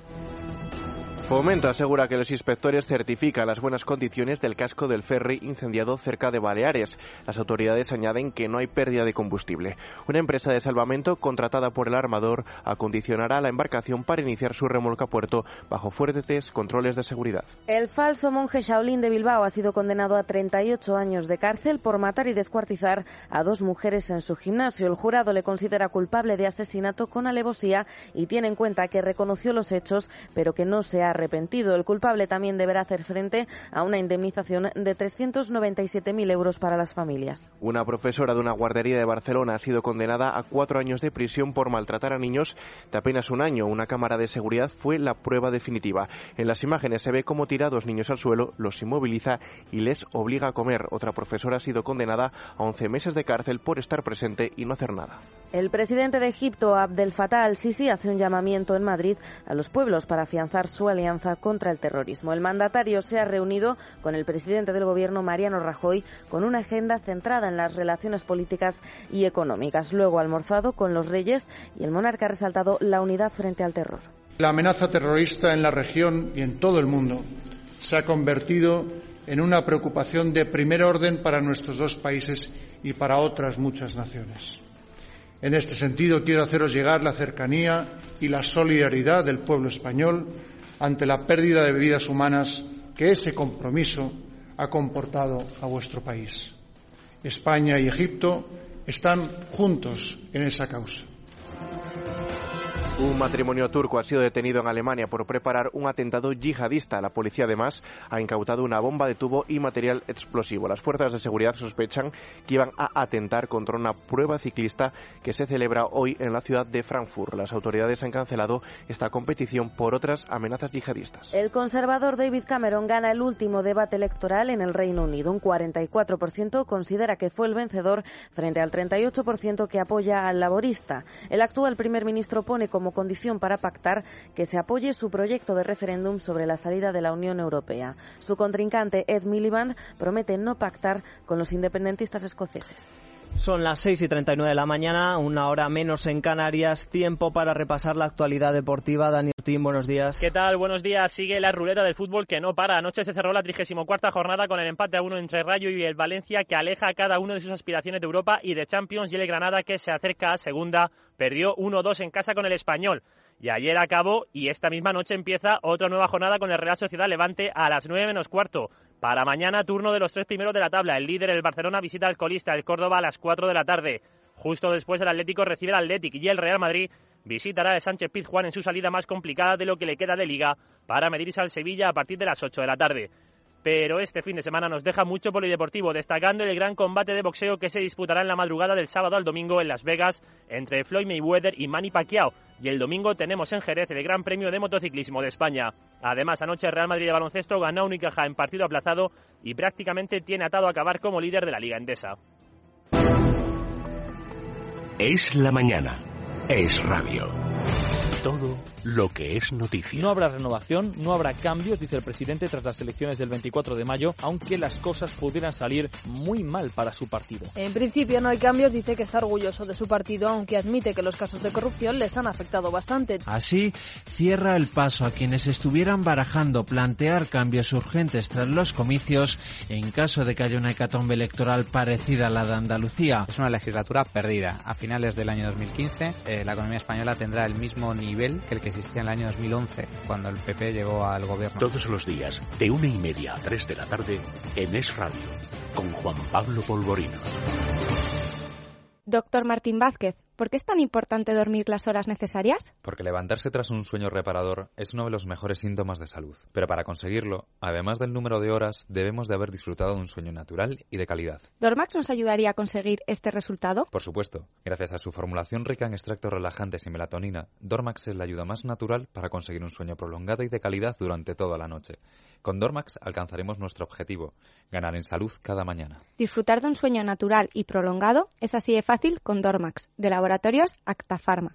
Fomento asegura que los inspectores certifican las buenas condiciones del casco del ferry incendiado cerca de Baleares. Las autoridades añaden que no hay pérdida de combustible. Una empresa de salvamento contratada por el armador acondicionará la embarcación para iniciar su remolque a puerto bajo fuertes controles de seguridad. El falso monje Shaolin de Bilbao ha sido condenado a treinta y ocho años de cárcel por matar y descuartizar a dos mujeres en su gimnasio. El jurado le considera culpable de asesinato con alevosía y tiene en cuenta que reconoció los hechos, pero que no se ha arrepentido. El culpable también deberá hacer frente a una indemnización de trescientos noventa y siete mil euros para las familias. Una profesora de una guardería de Barcelona ha sido condenada a cuatro años de prisión por maltratar a niños de apenas un año. Una cámara de seguridad fue la prueba definitiva. En las imágenes se ve cómo tira a dos niños al suelo, los inmoviliza y les obliga a comer. Otra profesora ha sido condenada a once meses de cárcel por estar presente y no hacer nada. El presidente de Egipto, Abdel Fattah al-Sisi, hace un llamamiento en Madrid a los pueblos para afianzar su alianza contra el terrorismo. El mandatario se ha reunido con el presidente del gobierno, Mariano Rajoy, con una agenda centrada en las relaciones políticas y económicas. Luego ha almorzado con los reyes y el monarca ha resaltado la unidad frente al terror. La amenaza terrorista en la región y en todo el mundo se ha convertido en una preocupación de primer orden para nuestros dos países y para otras muchas naciones. En este sentido, quiero haceros llegar la cercanía y la solidaridad del pueblo español ante la pérdida de vidas humanas que ese compromiso ha comportado a vuestro país. España y Egipto están juntos en esa causa. Un matrimonio turco ha sido detenido en Alemania por preparar un atentado yihadista. La policía, además, ha incautado una bomba de tubo y material explosivo. Las fuerzas de seguridad sospechan que iban a atentar contra una prueba ciclista que se celebra hoy en la ciudad de Frankfurt. Las autoridades han cancelado esta competición por otras amenazas yihadistas. El conservador David Cameron gana el último debate electoral en el Reino Unido. Un cuarenta y cuatro por ciento considera que fue el vencedor frente al treinta y ocho por ciento que apoya al laborista. El actual primer ministro pone como condición para pactar que se apoye su proyecto de referéndum sobre la salida de la Unión Europea. Su contrincante Ed Miliband promete no pactar con los independentistas escoceses. Son las seis y treinta y nueve de la mañana, una hora menos en Canarias. Tiempo para repasar la actualidad deportiva. Dani Ortín, buenos días. ¿Qué tal? Buenos días. Sigue la ruleta del fútbol que no para. Anoche se cerró la trigésima cuarta jornada con el empate a uno entre Rayo y el Valencia, que aleja a cada uno de sus aspiraciones de Europa y de Champions, y el Granada, que se acerca a segunda, perdió uno dos en casa con el Español. Y ayer acabó, y esta misma noche empieza otra nueva jornada con el Real Sociedad Levante a las nueve menos cuarto. Para mañana, turno de los tres primeros de la tabla. El líder, el Barcelona, visita al colista, el Córdoba, a las cuatro de la tarde. Justo después, el Atlético recibe al Athletic y el Real Madrid visitará el Sánchez Pizjuán en su salida más complicada de lo que le queda de Liga para medirse al Sevilla a partir de las ocho de la tarde. Pero este fin de semana nos deja mucho polideportivo, destacando el gran combate de boxeo que se disputará en la madrugada del sábado al domingo en Las Vegas entre Floyd Mayweather y Manny Pacquiao. Y el domingo tenemos en Jerez el Gran Premio de Motociclismo de España. Además, anoche el Real Madrid de baloncesto ganó a Unicaja en partido aplazado y prácticamente tiene atado a acabar como líder de la Liga Endesa. Es la mañana. Es radio. Todo lo que es noticia. No habrá renovación, no habrá cambios, dice el presidente, tras las elecciones del veinticuatro de mayo, aunque las cosas pudieran salir muy mal para su partido. En principio no hay cambios, dice que está orgulloso de su partido, aunque admite que los casos de corrupción les han afectado bastante. Así, cierra el paso a quienes estuvieran barajando plantear cambios urgentes tras los comicios en caso de que haya una hecatombe electoral parecida a la de Andalucía. Es una legislatura perdida. A finales del año dos mil quince, eh, la economía española tendrá el mismo nivel que el que existía en el año dos mil once, cuando el P P llegó al gobierno. Todos los días, de una y media a tres de la tarde, en Es Radio, con Juan Pablo Polvorino. Doctor Martín Vázquez, ¿por qué es tan importante dormir las horas necesarias? Porque levantarse tras un sueño reparador es uno de los mejores síntomas de salud. Pero para conseguirlo, además del número de horas, debemos de haber disfrutado de un sueño natural y de calidad. ¿Dormax nos ayudaría a conseguir este resultado? Por supuesto. Gracias a su formulación rica en extractos relajantes y melatonina, Dormax es la ayuda más natural para conseguir un sueño prolongado y de calidad durante toda la noche. Con Dormax alcanzaremos nuestro objetivo, ganar en salud cada mañana. Disfrutar de un sueño natural y prolongado es así de fácil con Dormax, de Laboratorios Acta Pharma.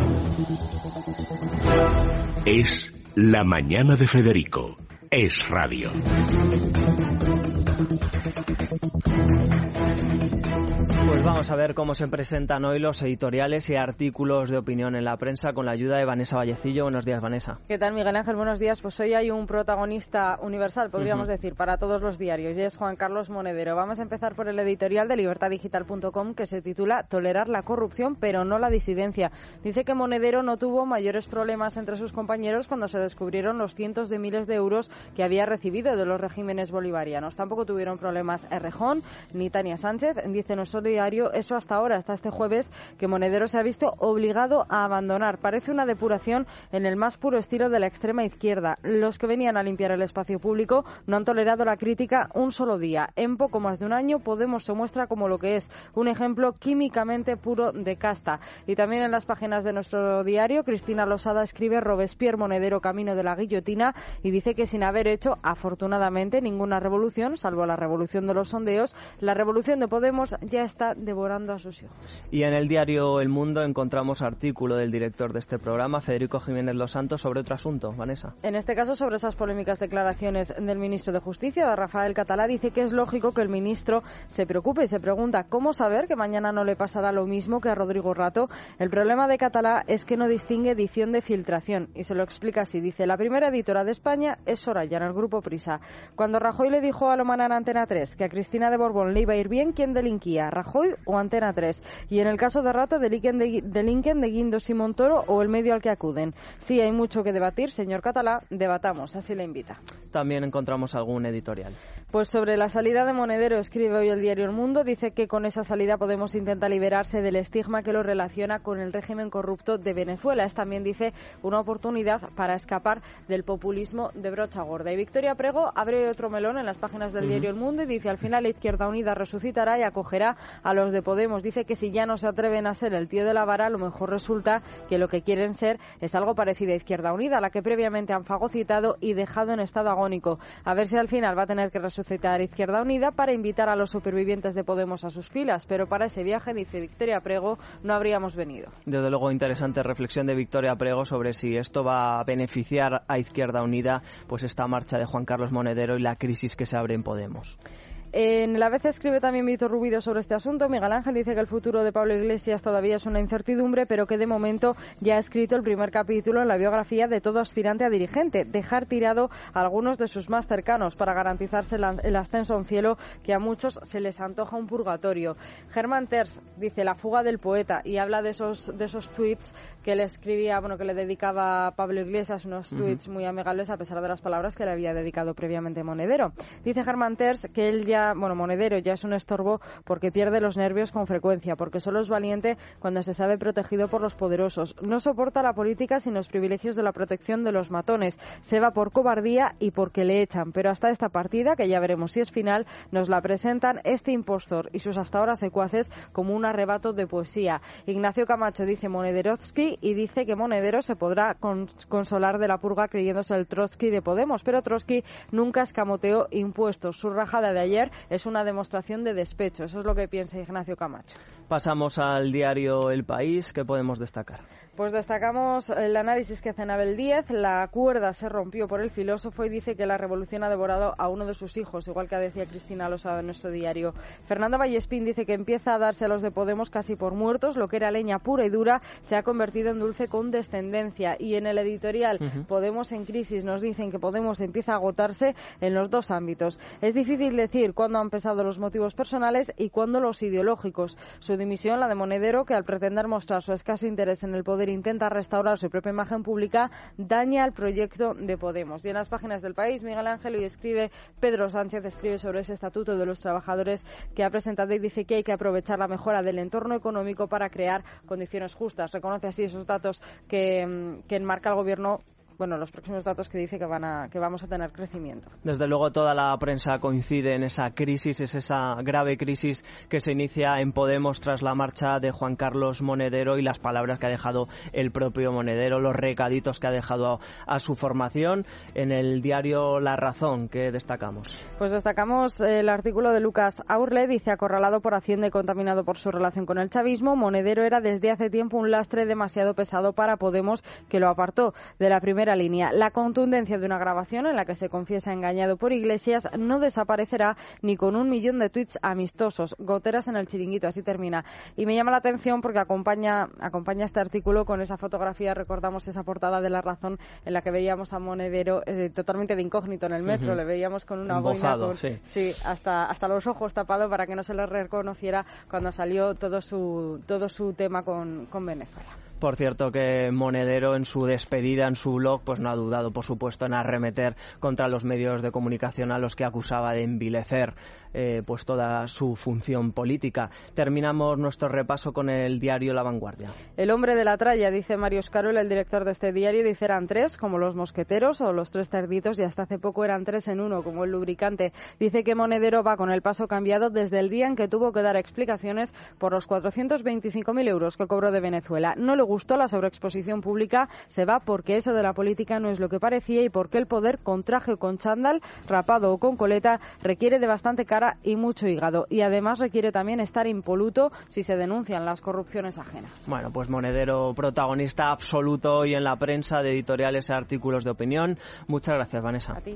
Es la mañana de Federico. Es radio. Pues vamos a ver cómo se presentan hoy los editoriales y artículos de opinión en la prensa con la ayuda de Vanessa Vallecillo. Buenos días, Vanessa. ¿Qué tal, Miguel Ángel? Buenos días. Pues hoy hay un protagonista universal, podríamos uh-huh. decir, para todos los diarios, y es Juan Carlos Monedero. Vamos a empezar por el editorial de libertad digital punto com, que se titula Tolerar la corrupción, pero no la disidencia. Dice que Monedero no tuvo mayores problemas entre sus compañeros cuando se descubrieron los cientos de miles de euros que había recibido de los regímenes bolivarianos. Tampoco tuvieron problemas Errejón ni Tania Sánchez, dice nuestro diario. Eso hasta ahora, hasta este jueves, que Monedero se ha visto obligado a abandonar. Parece una depuración en el más puro estilo de la extrema izquierda. Los que venían a limpiar el espacio público no han tolerado la crítica un solo día. En poco más de un año, Podemos se muestra como lo que es, un ejemplo químicamente puro de casta. Y también en las páginas de nuestro diario, Cristina Losada escribe Robespierre, Monedero, camino de la guillotina, y dice que sin haber hecho, afortunadamente, ninguna revolución, salvo la revolución de los sondeos, la revolución de Podemos ya está devorando a sus hijos. Y en el diario El Mundo encontramos artículo del director de este programa, Federico Jiménez Los Santos, sobre otro asunto. Vanessa. En este caso, sobre esas polémicas declaraciones del ministro de Justicia, de Rafael Catalá, dice que es lógico que el ministro se preocupe y se pregunta cómo saber que mañana no le pasará lo mismo que a Rodrigo Rato. El problema de Catalá es que no distingue edición de filtración, y se lo explica así. Dice, la primera editora de España es Soraya, en el grupo Prisa. Cuando Rajoy le dijo a Lomana en Antena tres que a Cristina de Borbón le iba a ir bien, ¿quién delinquía? Rajoy Rajoy o Antena tres. Y en el caso de Rato, de Lincoln de, de, Lincoln, de Guindos y Montoro o el medio al que acuden. Sí, hay mucho que debatir, señor Catalá, debatamos, así le invita. También encontramos algún editorial. Pues sobre la salida de Monedero escribe hoy el diario El Mundo, dice que con esa salida Podemos intenta liberarse del estigma que lo relaciona con el régimen corrupto de Venezuela. Es también, dice, una oportunidad para escapar del populismo de brocha gorda. Y Victoria Prego abre otro melón en las páginas del uh-huh. diario El Mundo y dice, al final la Izquierda Unida resucitará y acogerá a los de Podemos. Dice que si ya no se atreven a ser el tío de la vara, a lo mejor resulta que lo que quieren ser es algo parecido a Izquierda Unida, a la que previamente han fagocitado y dejado en estado agónico. A ver si al final va a tener que resucitar Izquierda Unida para invitar a los supervivientes de Podemos a sus filas, pero para ese viaje, dice Victoria Prego, no habríamos venido. Desde luego, interesante reflexión de Victoria Prego sobre si esto va a beneficiar a Izquierda Unida, pues esta marcha de Juan Carlos Monedero y la crisis que se abre en Podemos. En la vez escribe también Víctor Rubido sobre este asunto. Miguel Ángel dice que el futuro de Pablo Iglesias todavía es una incertidumbre, pero que de momento ya ha escrito el primer capítulo en la biografía de todo aspirante a dirigente, dejar tirado a algunos de sus más cercanos para garantizarse el ascenso a un cielo que a muchos se les antoja un purgatorio. Germán Terz dice la fuga del poeta y habla de esos de esos tweets que le escribía, bueno, que le dedicaba a Pablo Iglesias, unos tweets uh-huh. muy amigables a pesar de las palabras que le había dedicado previamente Monedero. Dice Germán Terz que él ya Bueno, Monedero ya es un estorbo porque pierde los nervios con frecuencia, porque solo es valiente cuando se sabe protegido por los poderosos. No soporta la política sin los privilegios de la protección de los matones. Se va por cobardía y porque le echan. Pero hasta esta partida, que ya veremos si es final, nos la presentan este impostor y sus hasta ahora secuaces como un arrebato de poesía. Ignacio Camacho dice Monederovsky y dice que Monedero se podrá cons- consolar de la purga creyéndose el Trotsky de Podemos, pero Trotsky nunca escamoteó impuestos. Su rajada de ayer es una demostración de despecho. Eso es lo que piensa Ignacio Camacho. Pasamos al diario El País. ¿Qué podemos destacar? Pues destacamos el análisis que hace Anabel Díez. La cuerda se rompió por el filósofo y dice que la revolución ha devorado a uno de sus hijos, igual que decía Cristina Losada en nuestro diario. Fernanda Vallespín dice que empieza a darse a los de Podemos casi por muertos. Lo que era leña pura y dura se ha convertido en dulce con descendencia. Y en el editorial uh-huh. Podemos en crisis nos dicen que Podemos empieza a agotarse en los dos ámbitos. Es difícil decir cuándo han pesado los motivos personales y cuándo los ideológicos. Su dimisión, la de Monedero, que al pretender mostrar su escaso interés en el poder intenta restaurar su propia imagen pública, daña el proyecto de Podemos. Y en las páginas del País, Miguel Ángel hoy escribe, Pedro Sánchez escribe sobre ese estatuto de los trabajadores que ha presentado y dice que hay que aprovechar la mejora del entorno económico para crear condiciones justas. Reconoce así esos datos que, que enmarca el Gobierno. Bueno, los próximos datos que dice que van a que vamos a tener crecimiento. Desde luego toda la prensa coincide en esa crisis, es esa grave crisis que se inicia en Podemos tras la marcha de Juan Carlos Monedero y las palabras que ha dejado el propio Monedero, los recaditos que ha dejado a, a su formación. En el diario La Razón, ¿qué destacamos? Pues destacamos el artículo de Lucas Aurle, dice acorralado por Hacienda y contaminado por su relación con el chavismo, Monedero era desde hace tiempo un lastre demasiado pesado para Podemos que lo apartó de la primera línea. La contundencia de una grabación en la que se confiesa engañado por Iglesias no desaparecerá ni con un millón de tuits amistosos. Goteras en el chiringuito, así termina. Y me llama la atención porque acompaña, acompaña este artículo con esa fotografía, recordamos esa portada de La Razón en la que veíamos a Monedero eh, totalmente de incógnito en el metro, uh-huh. le veíamos con una boina, con, sí, sí hasta, hasta los ojos tapados para que no se le reconociera cuando salió todo su, todo su tema con, con Venezuela. Por cierto que Monedero en su despedida, en su blog, pues no ha dudado, por supuesto, en arremeter contra los medios de comunicación a los que acusaba de envilecer eh, pues toda su función política. Terminamos nuestro repaso con el diario La Vanguardia. El hombre de la tralla, dice Mario Escarol, el director de este diario, dice eran tres, como los mosqueteros o los tres cerditos, y hasta hace poco eran tres en uno, como el lubricante. Dice que Monedero va con el paso cambiado desde el día en que tuvo que dar explicaciones por los cuatrocientos veinticinco mil euros que cobró de Venezuela. No le gustó la sobreexposición pública, se va porque eso de la política no es lo que parecía y porque el poder, con traje o con chándal, rapado o con coleta, requiere de bastante cara y mucho hígado. Y además requiere también estar impoluto si se denuncian las corrupciones ajenas. Bueno, pues Monedero, protagonista absoluto hoy en la prensa de editoriales y artículos de opinión. Muchas gracias, Vanessa. A ti.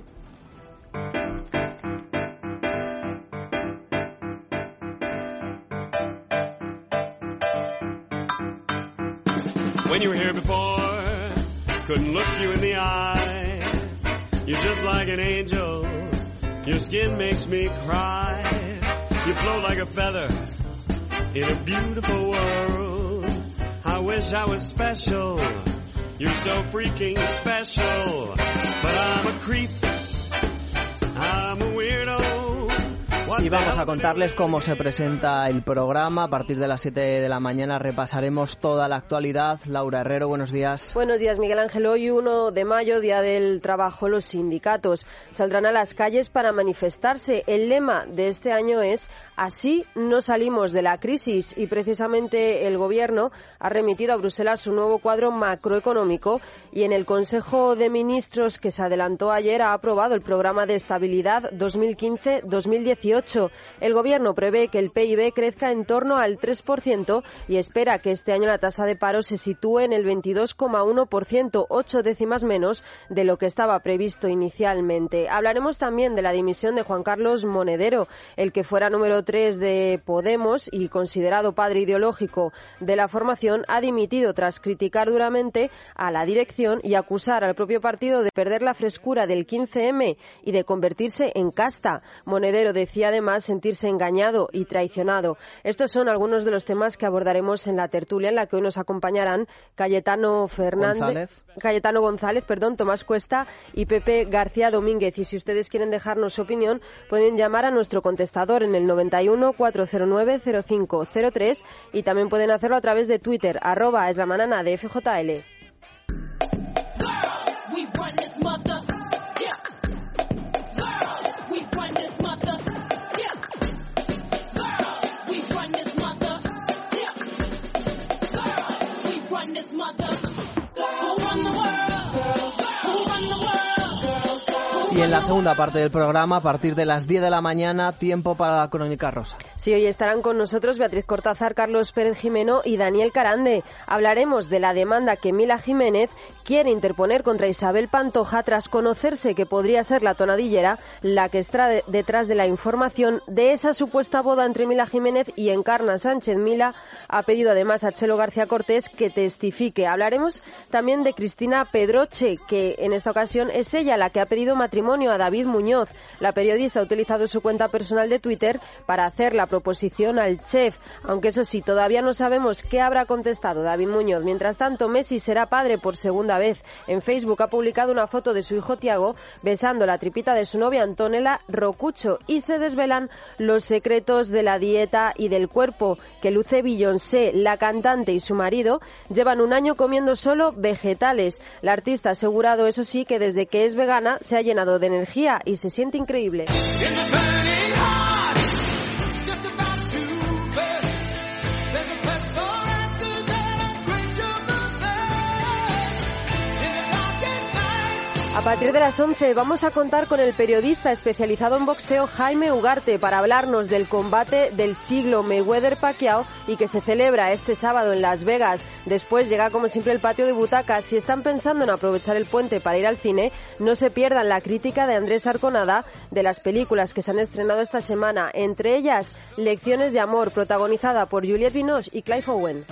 When you were here before, couldn't look you in the eye. You're just like an angel, your skin makes me cry. You float like a feather, in a beautiful world. I wish I was special. You're so freaking special. But I'm a creep. I'm a weirdo. Y vamos a contarles cómo se presenta el programa. A partir de las siete de la mañana repasaremos toda la actualidad. Laura Herrero, buenos días. Buenos días, Miguel Ángel. Hoy, uno de mayo, Día del Trabajo, los sindicatos saldrán a las calles para manifestarse. El lema de este año es "Así no salimos de la crisis", y precisamente el Gobierno ha remitido a Bruselas su nuevo cuadro macroeconómico y en el Consejo de Ministros que se adelantó ayer ha aprobado el Programa de Estabilidad dos mil quince dos mil dieciocho. El Gobierno prevé que el P I B crezca en torno al tres por ciento y espera que este año la tasa de paro se sitúe en el veintidós coma uno por ciento, ocho décimas menos de lo que estaba previsto inicialmente. Hablaremos también de la dimisión de Juan Carlos Monedero, el que fuera número tres de Podemos y considerado padre ideológico de la formación, ha dimitido tras criticar duramente a la dirección y acusar al propio partido de perder la frescura del quince eme y de convertirse en casta. Monedero decía además sentirse engañado y traicionado. Estos son algunos de los temas que abordaremos en la tertulia en la que hoy nos acompañarán Cayetano Fernández, González. Cayetano González, perdón, Tomás Cuesta y Pepe García Domínguez. Y si ustedes quieren dejarnos su opinión, pueden llamar a nuestro contestador en el noventa y uno, cuatrocientos nueve, cero cinco cero tres y también pueden hacerlo a través de Twitter, arroba es la manana de F J L. Y en la segunda parte del programa, a partir de las diez de la mañana, tiempo para la Crónica Rosa. Sí, hoy estarán con nosotros Beatriz Cortázar, Carlos Pérez Jimeno y Daniel Carande. Hablaremos de la demanda que Mila Jiménez quiere interponer contra Isabel Pantoja tras conocerse que podría ser la tonadillera la que está de, detrás de la información de esa supuesta boda entre Mila Jiménez y Encarna Sánchez. Mila ha pedido además a Chelo García Cortés que testifique. Hablaremos también de Cristina Pedroche, que en esta ocasión es ella la que ha pedido matrimonio a David Muñoz. La periodista ha utilizado su cuenta personal de Twitter para hacer la proposición al chef, aunque eso sí, todavía no sabemos qué habrá contestado David Muñoz. Mientras tanto, Messi será padre por segunda vez. En Facebook ha publicado una foto de su hijo Tiago besando la tripita de su novia Antonella Rocucho y se desvelan los secretos de la dieta y del cuerpo que luce Beyoncé. La cantante y su marido llevan un año comiendo solo vegetales. La artista ha asegurado, eso sí, que desde que es vegana se ha llenado de energía y se siente increíble. A partir de las once vamos a contar con el periodista especializado en boxeo Jaime Ugarte para hablarnos del combate del siglo Mayweather-Pacquiao y que se celebra este sábado en Las Vegas. Después llega como siempre el patio de butacas. Si están pensando en aprovechar el puente para ir al cine, no se pierdan la crítica de Andrés Arconada de las películas que se han estrenado esta semana, entre ellas Lecciones de Amor, protagonizada por Juliette Binoche y Clive Owen.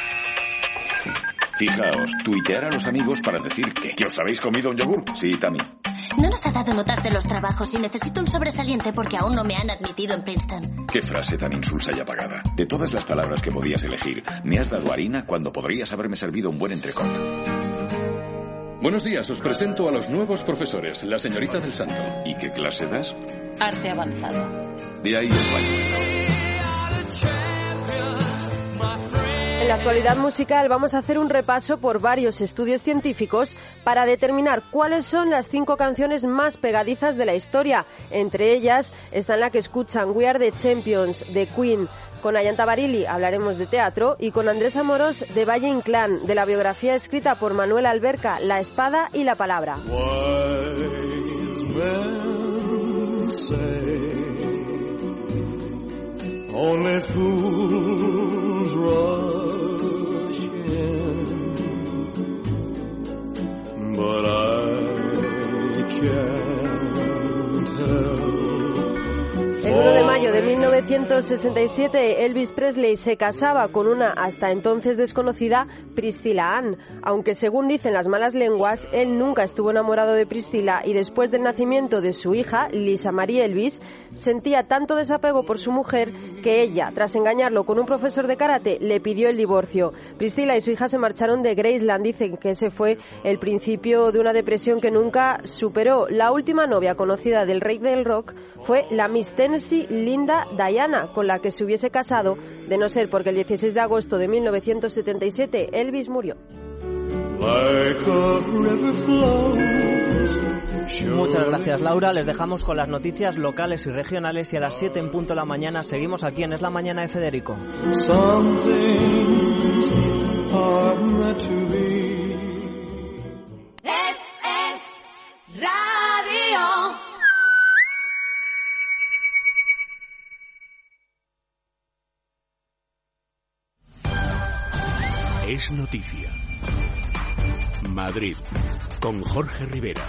Fijaos, tuitear a los amigos para decir que, que os habéis comido un yogur. Sí, Tami. No nos ha dado notas de los trabajos y necesito un sobresaliente porque aún no me han admitido en Princeton. Qué frase tan insulsa y apagada. De todas las palabras que podías elegir, me has dado harina cuando podrías haberme servido un buen entrecot. Buenos días, os presento a los nuevos profesores, la señorita del Santo. ¿Y qué clase das? Arte avanzado. De ahí el baño. En la actualidad musical vamos a hacer un repaso por varios estudios científicos para determinar cuáles son las cinco canciones más pegadizas de la historia. Entre ellas están la que escuchan We Are the Champions de Queen. Con Ayanta Barili hablaremos de teatro y con Andrés Amorós de Valle Inclán, de la biografía escrita por Manuel Alberca, La espada y la palabra. Only fools rush in, but I can't help. El uno de mayo de mil novecientos sesenta y siete, Elvis Presley se casaba con una hasta entonces desconocida Priscilla Ann, aunque según dicen las malas lenguas, él nunca estuvo enamorado de Priscilla y después del nacimiento de su hija, Lisa Marie Elvis, sentía tanto desapego por su mujer que ella, tras engañarlo con un profesor de karate, le pidió el divorcio. Priscilla y su hija se marcharon de Graceland, dicen que ese fue el principio de una depresión que nunca superó. La última novia conocida del rey del rock fue la Miss Tennessee Linda Diana, con la que se hubiese casado, de no ser porque el dieciséis de agosto de mil novecientos setenta y siete Elvis murió. Muchas gracias, Laura. Les dejamos con las noticias locales y regionales y a las siete en punto de la mañana seguimos aquí en Es la Mañana de Federico. Es, es radio. Es noticia. Madrid, con Jorge Rivera.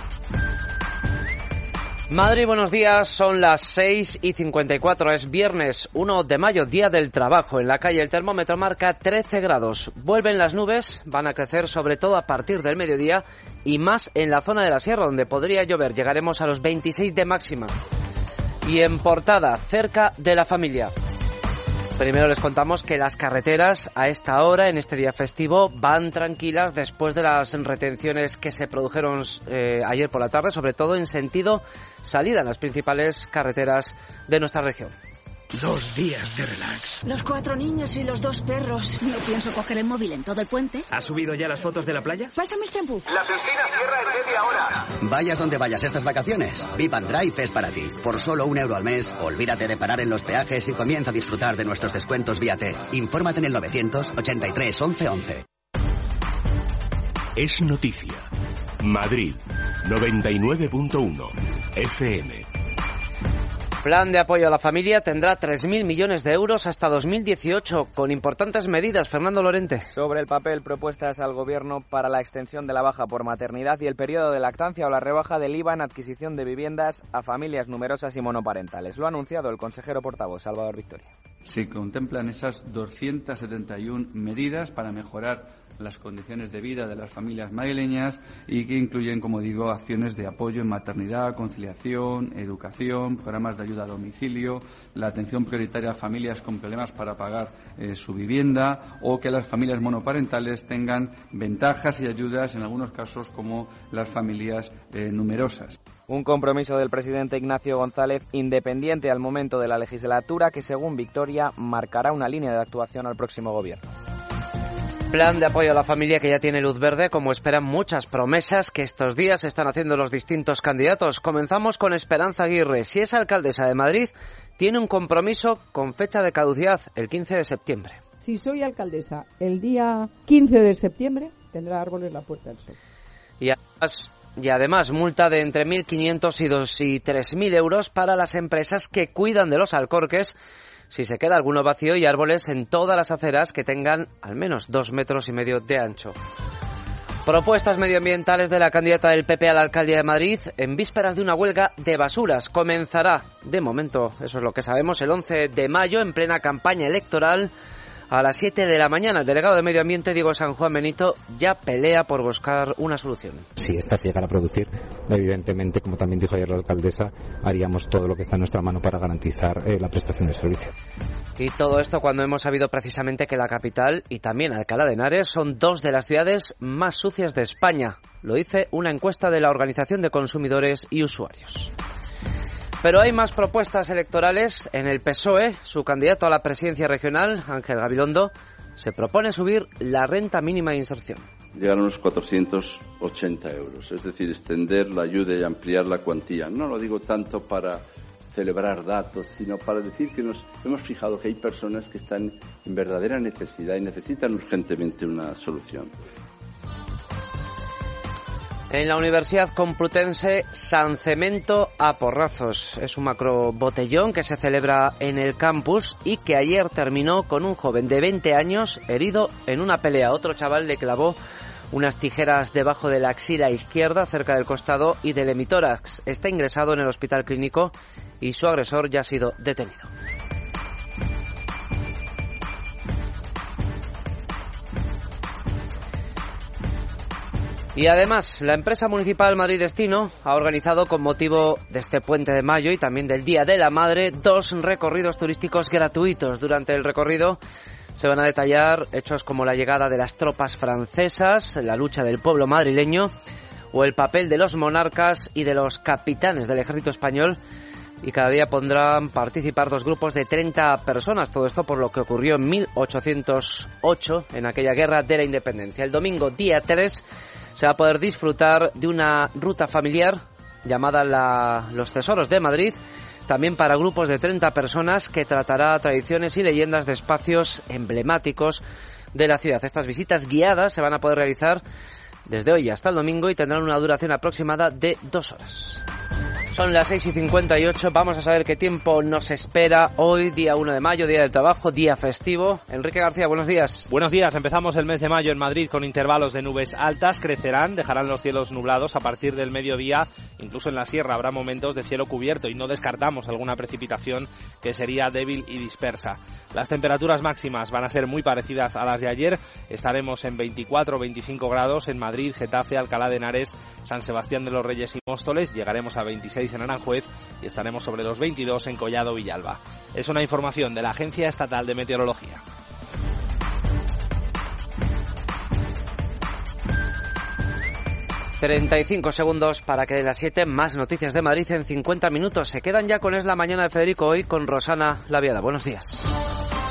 Madrid, buenos días, son las seis y cincuenta y cuatro, es viernes uno de mayo, día del trabajo. En la calle el termómetro marca trece grados. Vuelven las nubes, van a crecer sobre todo a partir del mediodía y más en la zona de la sierra, donde podría llover. Llegaremos a los veintiséis de máxima. Y en portada, cerca de la familia. Primero les contamos que las carreteras a esta hora, en este día festivo, van tranquilas después de las retenciones que se produjeron eh, ayer por la tarde, sobre todo en sentido salida en las principales carreteras de nuestra región. Dos días de relax. Los cuatro niños y los dos perros. No pienso coger el móvil en todo el puente. ¿Has subido ya las fotos de la playa? Pásame el champú. La piscina cierra en media hora. Vayas donde vayas estas vacaciones, Vip and Drive es para ti. Por solo un euro al mes, olvídate de parar en los peajes y comienza a disfrutar de nuestros descuentos vía T. Infórmate en el novecientos ochenta y tres once once. Es noticia. Madrid, noventa y nueve punto uno F M. Plan de apoyo a la familia tendrá tres mil millones de euros hasta dos mil dieciocho, con importantes medidas. Fernando Lorente. Sobre el papel, propuestas al Gobierno para la extensión de la baja por maternidad y el periodo de lactancia o la rebaja del I V A en adquisición de viviendas a familias numerosas y monoparentales. Lo ha anunciado el consejero portavoz, Salvador Victoria. Se contemplan esas doscientas setenta y una medidas para mejorar las condiciones de vida de las familias madrileñas y que incluyen, como digo, acciones de apoyo en maternidad, conciliación, educación, programas de ayuda a domicilio, la atención prioritaria a familias con problemas para pagar eh, su vivienda o que las familias monoparentales tengan ventajas y ayudas en algunos casos como las familias eh, numerosas. Un compromiso del presidente Ignacio González independiente al momento de la legislatura que, según Victoria, marcará una línea de actuación al próximo gobierno. Plan de apoyo a la familia que ya tiene luz verde, como esperan muchas promesas que estos días están haciendo los distintos candidatos. Comenzamos con Esperanza Aguirre. Si es alcaldesa de Madrid, tiene un compromiso con fecha de caducidad, el quince de septiembre. Si soy alcaldesa, el día quince de septiembre tendrá árboles la Puerta del Sol. Y además, y además multa de entre mil quinientos y dos y tres mil euros para las empresas que cuidan de los alcorques si se queda alguno vacío y árboles en todas las aceras que tengan al menos dos metros y medio de ancho. Propuestas medioambientales de la candidata del P P a la alcaldía de Madrid en vísperas de una huelga de basuras. Comenzará, de momento, eso es lo que sabemos, el once de mayo en plena campaña electoral a las siete de la mañana. El delegado de Medio Ambiente, Diego San Juan Benito, ya pelea por buscar una solución. Si esta se llegara a producir, evidentemente, como también dijo ayer la alcaldesa, haríamos todo lo que está en nuestra mano para garantizar eh, la prestación del servicio. Y todo esto cuando hemos sabido precisamente que la capital y también Alcalá de Henares son dos de las ciudades más sucias de España. Lo dice una encuesta de la Organización de Consumidores y Usuarios. Pero hay más propuestas electorales. En el P S O E, su candidato a la presidencia regional, Ángel Gabilondo, se propone subir la renta mínima de inserción. Llegar a unos cuatrocientos ochenta euros, es decir, extender la ayuda y ampliar la cuantía. No lo digo tanto para celebrar datos, sino para decir que nos hemos fijado que hay personas que están en verdadera necesidad y necesitan urgentemente una solución. En la Universidad Complutense, San Cemento a porrazos. Es un macro botellón que se celebra en el campus y que ayer terminó con un joven de veinte años herido en una pelea. Otro chaval le clavó unas tijeras debajo de la axila izquierda, cerca del costado y del hemitórax. Está ingresado en el hospital clínico y su agresor ya ha sido detenido. Y además, la empresa municipal Madrid Destino ha organizado, con motivo de este puente de mayo y también del Día de la Madre, dos recorridos turísticos gratuitos. Durante el recorrido se van a detallar hechos como la llegada de las tropas francesas, la lucha del pueblo madrileño o el papel de los monarcas y de los capitanes del ejército español. Y cada día podrán participar dos grupos de treinta personas. Todo esto por lo que ocurrió en mil ochocientos ocho, en aquella guerra de la independencia. El domingo, día tres, se va a poder disfrutar de una ruta familiar llamada la, Los Tesoros de Madrid, también para grupos de treinta personas, que tratará tradiciones y leyendas de espacios emblemáticos de la ciudad. Estas visitas guiadas se van a poder realizar desde hoy hasta el domingo y tendrán una duración aproximada de dos horas. Son las seis y cincuenta y ocho, vamos a saber qué tiempo nos espera hoy, día uno de mayo, día del trabajo, día festivo. Enrique García, buenos días. Buenos días, empezamos el mes de mayo en Madrid con intervalos de nubes altas, crecerán, dejarán los cielos nublados a partir del mediodía, incluso en la sierra habrá momentos de cielo cubierto y no descartamos alguna precipitación que sería débil y dispersa. Las temperaturas máximas van a ser muy parecidas a las de ayer, estaremos en veinticuatro o veinticinco grados en Madrid, Getafe, Alcalá de Henares, San Sebastián de los Reyes y Móstoles, llegaremos a veintiséis en Aranjuez y estaremos sobre los veintidós en Collado Villalba. Es una información de la Agencia Estatal de Meteorología. treinta y cinco segundos para que de las siete, más noticias de Madrid en cincuenta minutos. Se quedan ya con Es la Mañana de Federico, hoy con Rosana Laviada. Buenos días.